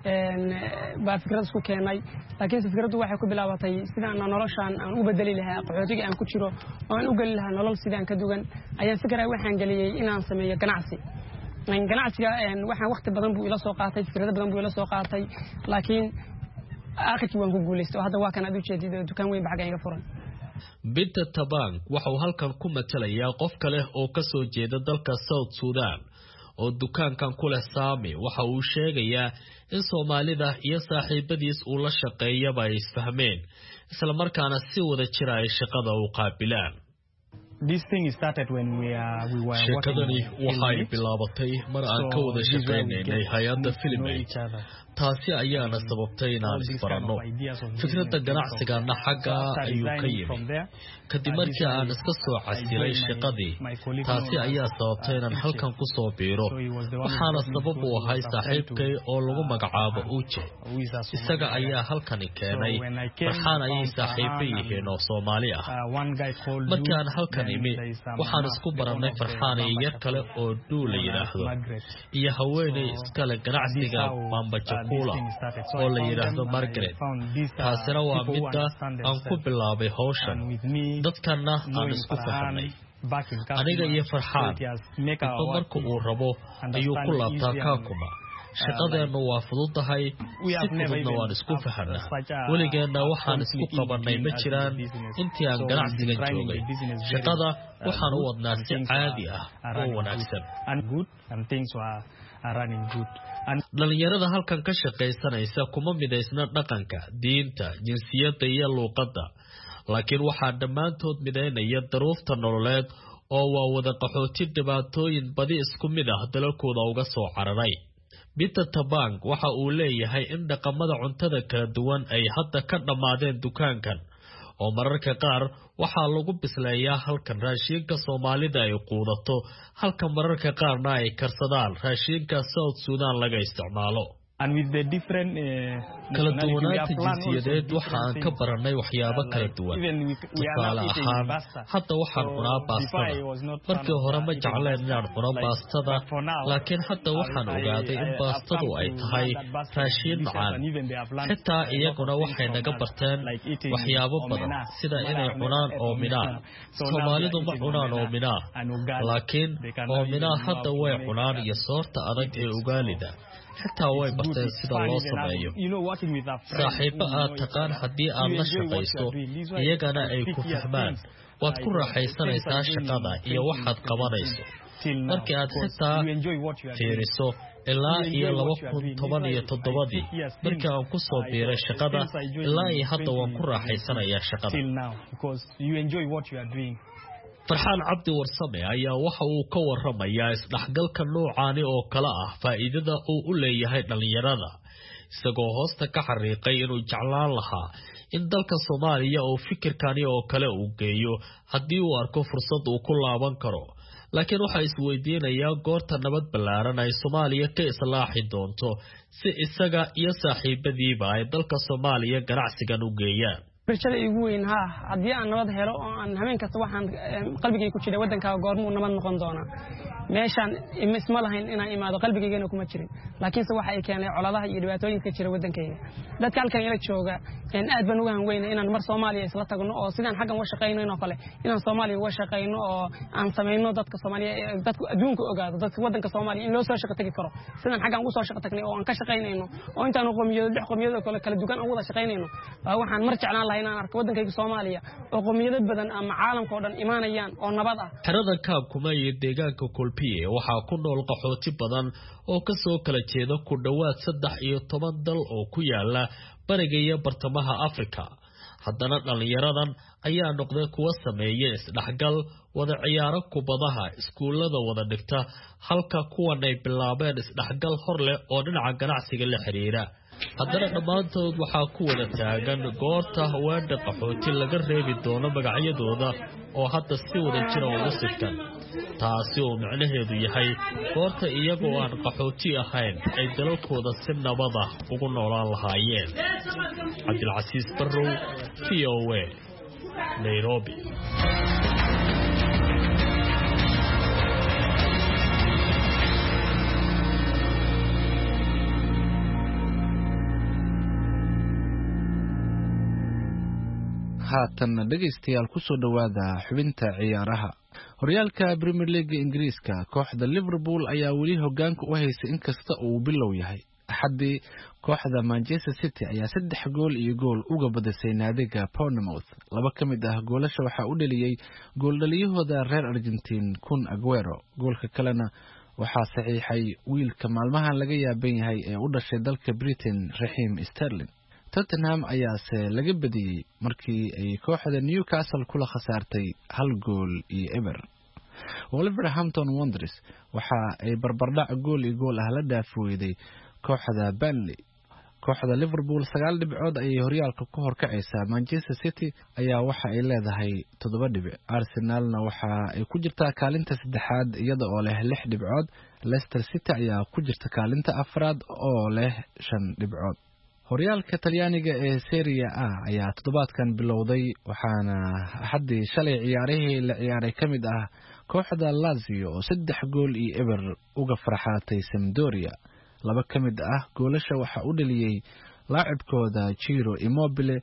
baa fikrad isku keenay laakiin fikraddu waxay ku bilaabatay sidaan noloshaan aan u bedeli lahaa qaxootiga aan ku jiro oo aan u gali lahaa nolol sidaan ka duwan ayaan fikray waxaan galiyay inaan sameeyo ganacsi. ganacsiga waxaan waqti badan buu ila soo qaatay fikrado badan buu ila soo qaatay laakiin aakhirkii waan ku guuleystay oo hadda waa kan aad u jeedid dukaan weyn baxga iga furan. Binta Tabang waxa uu halkan ku matalayaa qof kale oo ka soo jeeda dalka South Sudan oo dukaankan ku leh Saami. waxa uu sheegayaa in Soomaalida iyo saaxiibadiis uu la shaqeeyaba ay isfahmeen isla markaana si wada jira ay shaqada u qaabilaan. This thing started when we uh, we were shaqadani waxay bilaabatay mar aan ka wada shaqeynay hay'adda Filmay. taasi ayaana sababtay inaan isbaranno. fikradda ganacsigana xagga ayuu ka yimid kadib markii aan iska soo casilay shaqadii. taasi ayaa sababtay inaan halkan ku soo biiro waxaana sabab u ahay saaxiibkay oo lagu magacaabo Uje. isaga ayaa halkani keenay. Farxaan ayay saaxiibo yihiin oo Soomaali ah. markii aan halkan imi waxaan isku barannay Farxaan iyo yar kale oo Duu la yiraahdo iyo haweeney iskale ganacsiga Mambaja oo la yiraahdo Margaret. taasina waa midda aan ku bilaabay hawshan dadkana aan isku fahamnay. aniga iyo Farxaan marka uu rabo ayuu ku laabtaa Kakuma shaqadeenu waa fududahay si fududna waan isku fahanaa weligeena waxaan isku qabanay ma jiraan intii aan ganacsiga joogay shaqada waxaan u wadnaa si caadi ah oo wanaagsan dhalinyarada halkan ka shaqaysanaysa kuma midaysna dhaqanka diinta jinsiyadda iyo luuqadda laakiin waxaa dhammaantood midaynaya daruufta nololeed oo waa wada qaxooti dhibaatooyin badi isku mid ah dalalkooda uga soo cararay Peter Tabang waxa uu leeyahay in dhaqamada cuntada kala duwan ay hadda ka dhamaadeen dukaankan oo mararka qaar waxaa lagu bisleeyaa halkan raashinka Soomaalida ay quudato halka mararka qaarna ay karsadaan raashinka South Sudan laga isticmaalo and with the different kala duwanaanta jinsiyadeed waxaan ka baranay waxyaabo kala duwan tusaale ahaan hadda waxaan cunaa baastada markii hore ma jecleen inaan cuno baastada laakiin hadda waxaan ogaaday in baastadu ay tahay raashin macaan xitaa iyaguna waxay naga barteen waxyaabo badan sida inay cunaan oominaa Soomaalidu ma cunaan oominaa laakiin oominaa hadda way cunaan iyo soorta adag ee ugaalida xitaa way barteen sida loo sameeyo saaxiibo aad taqaan haddii aad la shaqayso iyagana ay ku fahmaan waad ku raaxaysanaysaa shaqada iyo waxaad qabanayso markii aad xitaa fiiriso ilaa iyo laba kun toban iyo toddobadii markii aan ku soo biiray shaqada ilaa iyo hadda waan ku raaxaysanayaa shaqada farxaan cabdi warsame ayaa waxa uu ka waramayaa isdhaxgalka noocaani oo kala ah faa'iidada uu u leeyahay dhalinyarada isagoo hoosta ka xariiqay inuu jeclaan lahaa in dalka Soomaaliya oo fikirkani oo kale uu geeyo haddii uu arko fursad uu ku laaban karo laakiin waxa isweydiinayaa goorta nabad ballaaran ay Soomaaliya ka islaaxi doonto si isaga iyo saaxiibadiiba ay dalka Soomaaliya ganacsigan u geeyaan برشلة يقولين ها عدي أنا نبض هلا أن همين كسوحان قلبي يكون شيء ودن كأقارمو نمن نقندونا ماشان اسم الله إن إن إما قلبي يجينا كم تشري لكن سواء كان على الله يدواتوين كتير ودن كيه لا تقال كان يلك شوجا إن أد بنوجا وين إن المر صومالي سلطة قلنا أو سيدان حاجة وش قاينو نقله إن الصومالي وش قاينو أو عن سمينو ضد كصومالي ضد دون كأجاد ضد ودن كصومالي إن لو سوى شقة تكفره سيدان حاجة وش شقة تكني أو عن كش قاينينو أو أنت نقوم يد حكم يد كل كل دكان أو ضد شقاينينو هو عن مرجع على الله هنا أرك ودن كي صوماليا أو قوميات بدن أم عالم كودن إيمانيان أو نبضة حردا كاب كما يدقان كولبيه waxaa ku nool qaxooti badan oo ka soo kala jeeda ku dhawaad saddex iyo toban dal oo ku yaala bariga iyo bartamaha Afrika haddana dhalinyaradan ayaa noqday kuwa sameeyay isdhaxgal wada ciyaaro kubadaha iskuulada wada dhigta halka kuwan ay bilaabeen isdhaxgal hor leh oo dhinaca ganacsiga la xiriira haddana dhammaantood waxaa ku wada taagan goorta haweenka qaxooti laga reebi doono magacyadooda oo hadda si wada jira ugu siftan taasi oo macnaheedu yahay goorta iyagoo aan qaxooti ahayn ay dalalkooda si nabad ah ugu noolaan lahaayeen cabdilcasiis barrow v o a Nairobi haatan dhageystayaal ku soo dhawaada xubinta ciyaaraha horyaalka Premier League Ingiriiska kooxda Liverpool ayaa wali hogaanka u haysa inkasta uu bilow yahay axadii kooxda Manchester City ayaa saddex gool iyo gool uga badisay naadiga Bournemouth laba kamid ah goolasha waxa uu dhaliyay gool dhaliyahooda reer Argentine Kun Aguero goolka kalena waxaa saxiixay wiilka maalmahan laga yaaban yahay ee u dhashay dalka Britain Raheem Sterling Tottenham ayaa se laga badiyay markii ay kooxda Newcastle kula khasaartay hal gool iyo eber Wolverhampton Wanderers waxa ay barbardhac gool iyo gool ah la dhaafooyday kooxda Burnley kooxda Liverpool sagaal dhibcood ay horyaalka ku horkacaysaa Manchester City ayaa waxa ay leedahay toddoba dhibic Arsenalna waxa ay ku jirtaa kaalinta saddexaad iyada oo leh lix dhibcood Leicester City ayaa ku jirta kaalinta afraad oo leh shan dhibcood horyaalka Talyaaniga ee Serie A ayaa toddobaadkan bilowday waxaana axadii shalay ciyaarihii la ciyaaray kamid ah kooxda Lazio oo saddex gool iyo eber uga farxaatay Sampdoria laba kamid ah goolasha waxa uu dhaliyay laacibkooda Ciro Immobile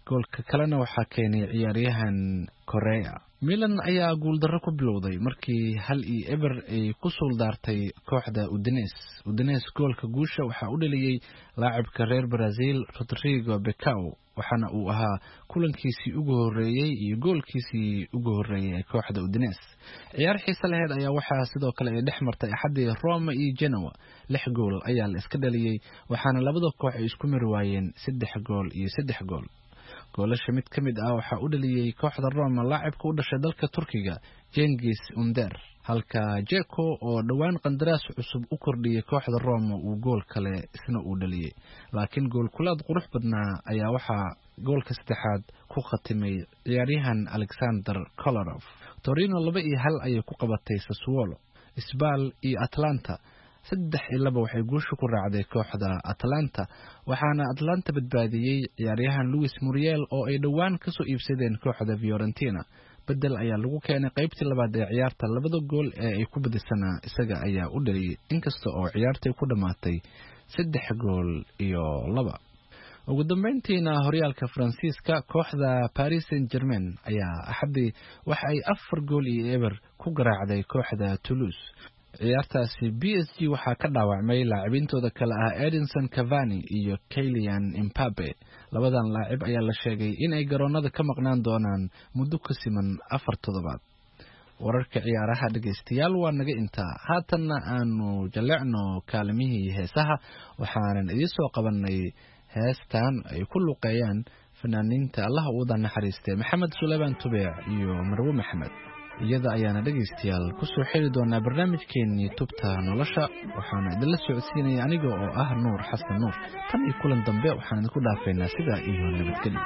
goolka kalena waxaa keenay ciyaaryahan Korea. Milan ayaa guuldarro ku bilowday markii hal iyo eber ay ku suuldaartay kooxda Udinese. Udinese goolka guusha waxaa u dhaliyay laacibka reer Brazil Rodrigo Becao, waxaana uu ahaa kulankiisii ugu horeeyay iyo goolkiisii ugu horeeyay kooxda Udinese. Ciyaar xiiso lahayd ayaa waxaa sidoo kale ay dhex martay Axadii Roma iyo Genoa. lix gool ayaa la iska dhaliyay, waxaana labada koox ay isku mari waayeen saddex gool iyo saddex gool. goolasha mid ka mid ah waxaa u dhaliyay kooxda Roma laacibka u dhashay dalka Turkiga Cengiz Under, halka Dzeko oo dhawaan qandaraas cusub u kordhiyay kooxda Roma uu gool kale isna u dhaliyay. Laakiin gool kulaad qurux badnaa ayaa waxaa goolka saddexaad ku khatimay ciyaaryahan Alexander Kolarov. Torino laba iyo hal ayay ku qabatay Sassuolo. Spal iyo Atlanta saddex iyo laba waxay guusha ku raacday kooxda Atlanta, waxaana Atlanta badbaadiyay ciyaaryahan Luis Muriel oo ay dhawaan ka soo iibsadeen kooxda Fiorentina. Bedel ayaa lagu keenay qaybtii labaad ee ciyaarta, labada gool ee ay ku badisana isaga ayaa u dhaliyay, inkasta oo ciyaartay ku dhamaatay saddex gool iyo laba. ugu dambeyntiina horyaalka Faransiiska, kooxda Paris Saint-Germain ayaa Axadii waxa ay afar gool iyo eber ku garaacday kooxda Toulouse. ciyaartaasi B S G waxaa ka dhaawacmay laacibintooda kale ah Edinson Cavani iyo Kylian Mbappe. labadan laacib ayaa la sheegay in ay garoonada ka maqnaan doonaan muddo ka siman afar toddobaad. wararka ciyaaraha dhageystayaal waa naga intaa. haatanna aanu jaleecno kaalmihii heesaha, waxaanan idin soo qabanay heestan ay ku luqeeyaan fanaaniinta Allah u wada naxariistay Maxamed Suleymaan Tubeec iyo Marwo Maxamed. iyada ayaana dhageystayaal ku soo xiri doonaa barnaamijkeenii Tubta Nolosha, waxaana idinla socodsiinaya aniga oo ah Nuur Xasan Nuur. tan iyo kulan dambe waxaan idinku dhaafaynaa sidaa iyo nabadgelyo.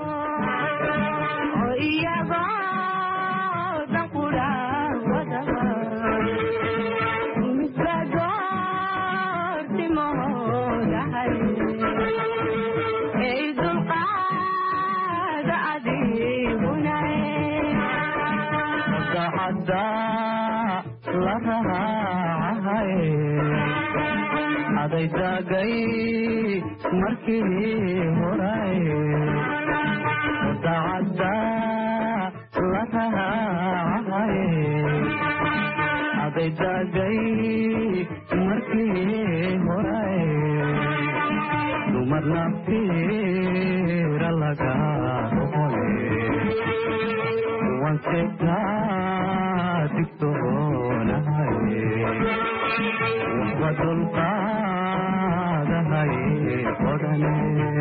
aday taagay markii horay daacada la raacay aday taagay markii horay dumar naftiira laga horay wanseka digtoonahay wadulqaadahay odhane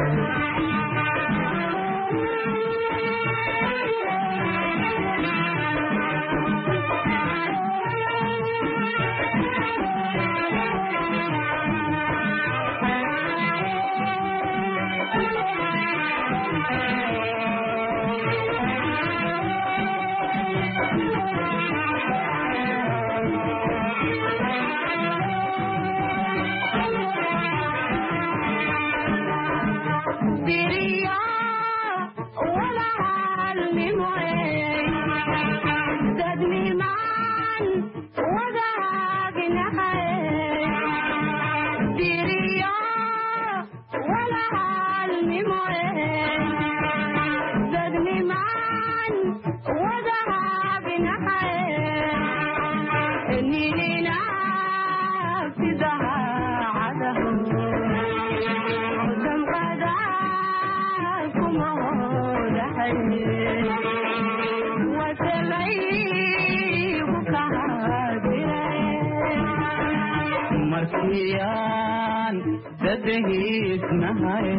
markiyaan dadhiisnahay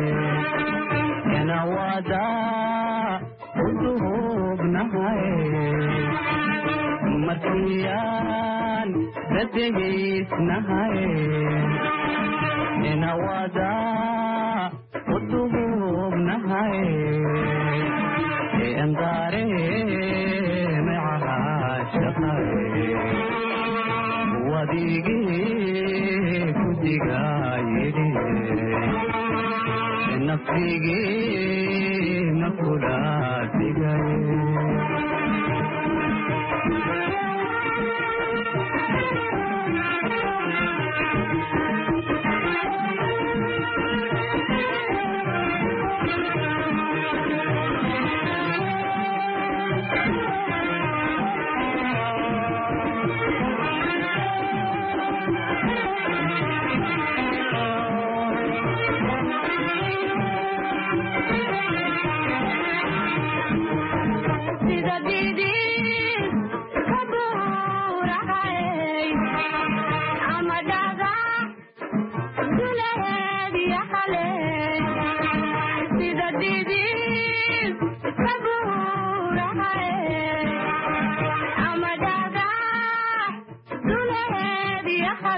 kana wada udubnahay markiyaan dadhiisnahay kana wada udubnahay endare maashaqay wadigi kudigayiri nafsigi nakula digay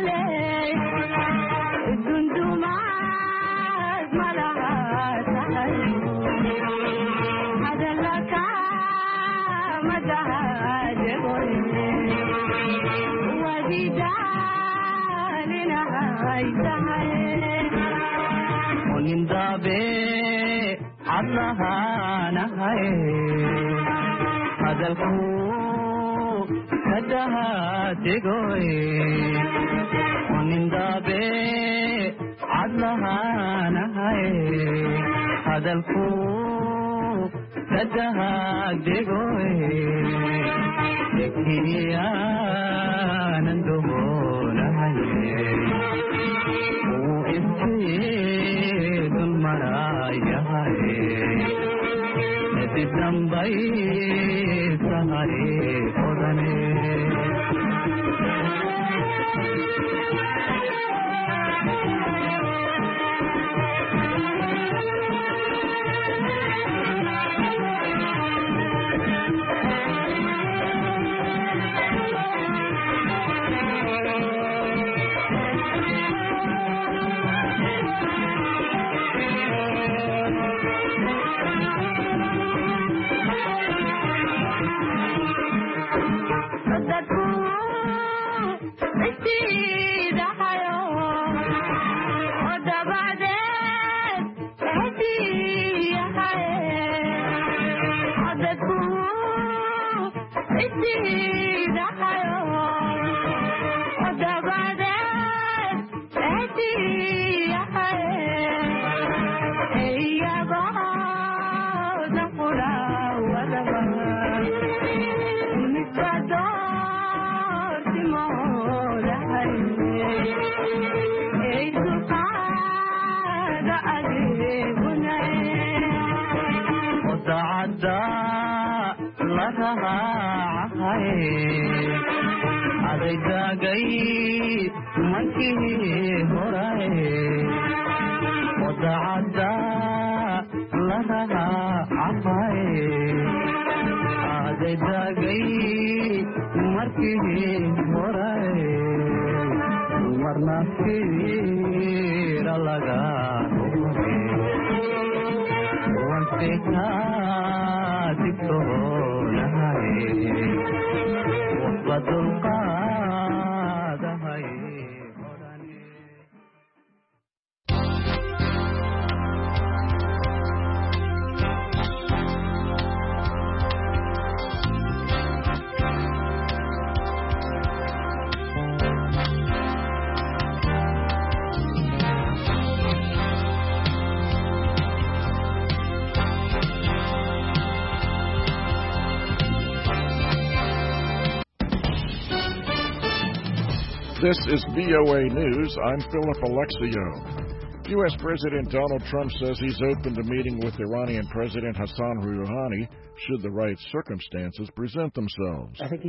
This is V O A News. I'm Philip Alexio. U S President Donald Trump says he's open to meeting with Iranian President Hassan Rouhani should the right circumstances present themselves. I think